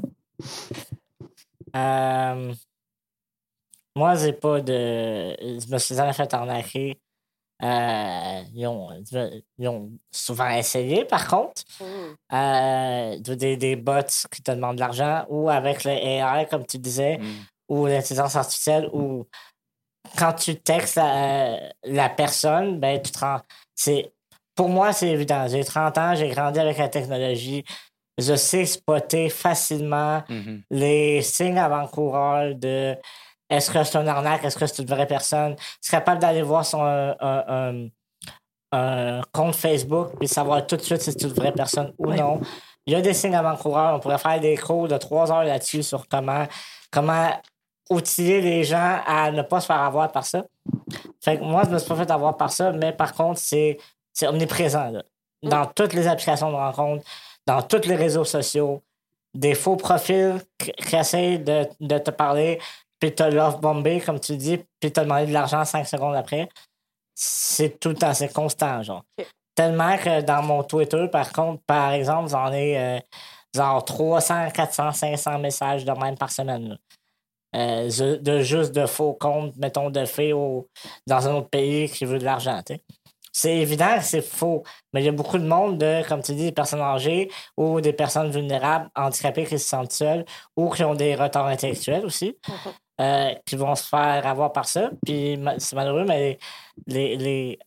Euh... Moi, j'ai pas de. Je me suis jamais fait arnaquer. Euh, ils, ont, ils ont souvent essayé, par contre. Mm. Euh, des, des bots qui te demandent de l'argent ou avec le A I, comme tu disais, mm. ou l'intelligence artificielle, ou quand tu textes la, la personne, ben, tu te rends. C'est, pour moi, c'est évident. J'ai trente ans, j'ai grandi avec la technologie. Je sais spotter facilement mm-hmm. les signes avant-coureurs de. Est-ce que c'est une arnaque? Est-ce que c'est une vraie personne? Je suis capable d'aller voir son un, un, un compte Facebook et savoir tout de suite si c'est une vraie personne ou oui. non. Il y a des signes avant-coureurs. On pourrait faire des cours de trois heures là-dessus sur comment, comment outiller les gens à ne pas se faire avoir par ça. Fait que moi, je ne me suis pas fait avoir par ça, mais par contre, c'est, c'est omniprésent. Là. Dans mm. toutes les applications de rencontres, dans tous les réseaux sociaux, des faux profils qui, qui essayent de, de te parler puis t'as love bombé, comme tu dis, puis t'as demandé de l'argent cinq secondes après, c'est tout le temps, c'est constant, genre. Okay. Tellement que dans mon Twitter, par contre, par exemple, j'en ai euh, genre trois cents, quatre cents, cinq cents messages de même par semaine. Euh, de juste de faux comptes, mettons, de filles au, dans un autre pays qui veut de l'argent, tu sais. c'est évident que c'est faux. Mais il y a beaucoup de monde, de, comme tu dis, des personnes âgées ou des personnes vulnérables, handicapées qui se sentent seules ou qui ont des retards intellectuels aussi, Mhm. euh, qui vont se faire avoir par ça. Puis ma- c'est malheureux, mais les, les,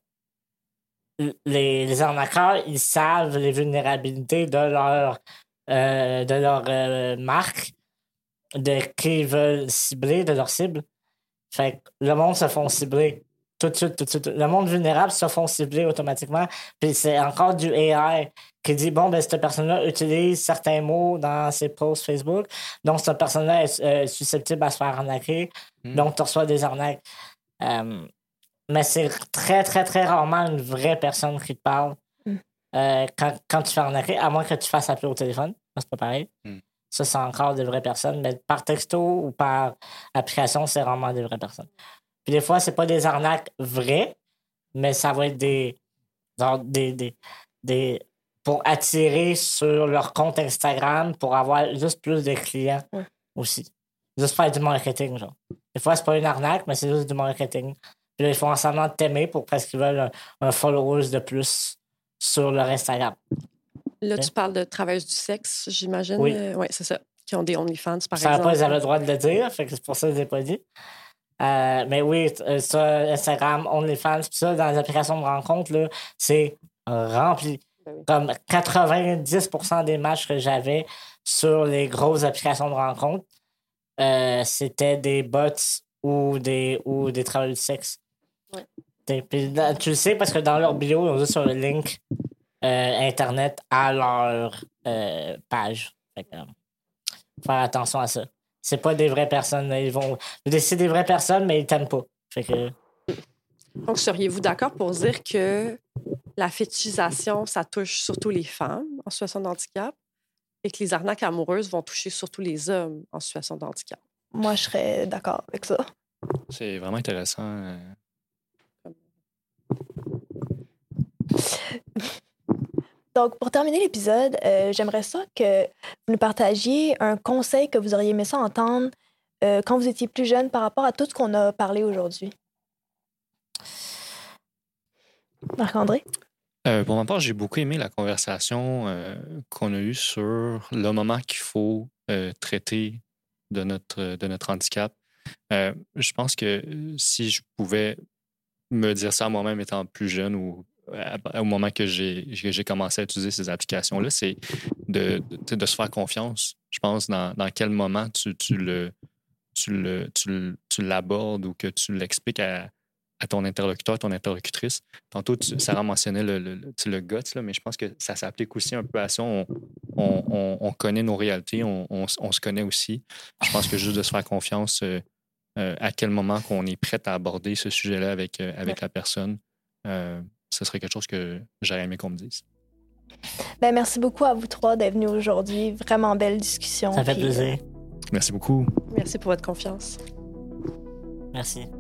les, les arnaqueurs, ils savent les vulnérabilités de leur, euh, de leur euh, marque, de qui ils veulent cibler, de leur cible. Fait que le monde se font cibler tout de suite, tout de suite. Le monde vulnérable se font cibler automatiquement. Puis c'est encore du A I qui dit, bon, ben cette personne-là utilise certains mots dans ses posts Facebook. Donc, cette personne-là est euh, susceptible à se faire arnaquer. Mm. Donc, tu reçois des arnaques. Euh, mais c'est très, très, très rarement une vraie personne qui te parle Mm. euh, quand, quand tu fais arnaquer, à moins que tu fasses appeler au téléphone. Ça, c'est pas pareil. Mm. Ça, c'est encore des vraies personnes. Mais par texto ou par application, c'est rarement des vraies personnes. Puis des fois, c'est pas des arnaques vraies, mais ça va être des. Genre des, des, des pour attirer sur leur compte Instagram pour avoir juste plus de clients Ouais. aussi. Juste faire du marketing, genre. Des fois, c'est pas une arnaque, mais c'est juste du marketing. Puis là, ils font semblant de t'aimer pour parce qu'ils veulent un, un followers de plus sur leur Instagram. Là, Ok. tu parles de travailleurs du sexe, j'imagine. Oui. Oui, c'est ça. Qui ont des OnlyFans, par Je savais pas exemple. qu'ils avaient le droit de le dire, fait que c'est pour ça que je l'ai pas dit. Euh, mais oui, euh, ça, Instagram, OnlyFans, puis ça, dans les applications de rencontres, là, c'est rempli. Ben oui. Comme quatre-vingt-dix pour cent des matchs que j'avais sur les grosses applications de rencontres, euh, c'était des bots ou des, ou des travailleurs du sexe. Ouais. T'sais, puis dans- tu le sais parce que dans leur bio, ils ont juste sur le link euh, Internet à leur euh, page. Fait que, euh, faire attention à ça. C'est pas des vraies personnes. Ils vont. C'est des vraies personnes, mais ils t'aiment pas. Fait que. Donc, seriez-vous d'accord pour dire que la fétichisation, ça touche surtout les femmes en situation de handicap et que les arnaques amoureuses vont toucher surtout les hommes en situation de handicap? Moi, je serais d'accord avec ça. C'est vraiment intéressant. euh. Donc, pour terminer l'épisode, euh, j'aimerais ça que vous nous partagiez un conseil que vous auriez aimé ça entendre euh, quand vous étiez plus jeune par rapport à tout ce qu'on a parlé aujourd'hui. Marc-André? Euh, pour ma part, j'ai beaucoup aimé la conversation euh, qu'on a eue sur le moment qu'il faut euh, traiter de notre, de notre handicap. Euh, je pense que si je pouvais me dire ça à moi-même étant plus jeune ou à- au moment que j'ai, que j'ai commencé à utiliser ces applications-là, c'est de, de, de se faire confiance. Je pense dans, dans quel moment tu, tu, le, tu, le, tu, le- tu l'abordes ou que tu l'expliques à, à ton interlocuteur, ton interlocutrice. Tantôt, tu, Sarah mentionnait le, le, le, tu sais, le guts, là, mais je pense que ça s'applique aussi un peu à ça. On, on, on, on connaît nos réalités, on, on, on se connaît aussi. Je pense que juste de se faire confiance euh, euh, à quel moment qu'on est prêt à aborder ce sujet-là avec, euh, avec Ouais. la personne, euh, ce serait quelque chose que j'aurais aimé qu'on me dise. Ben, merci beaucoup à vous trois d'être venus aujourd'hui. Vraiment belle discussion. Ça fait puis, plaisir. Merci beaucoup. Merci pour votre confiance. Merci.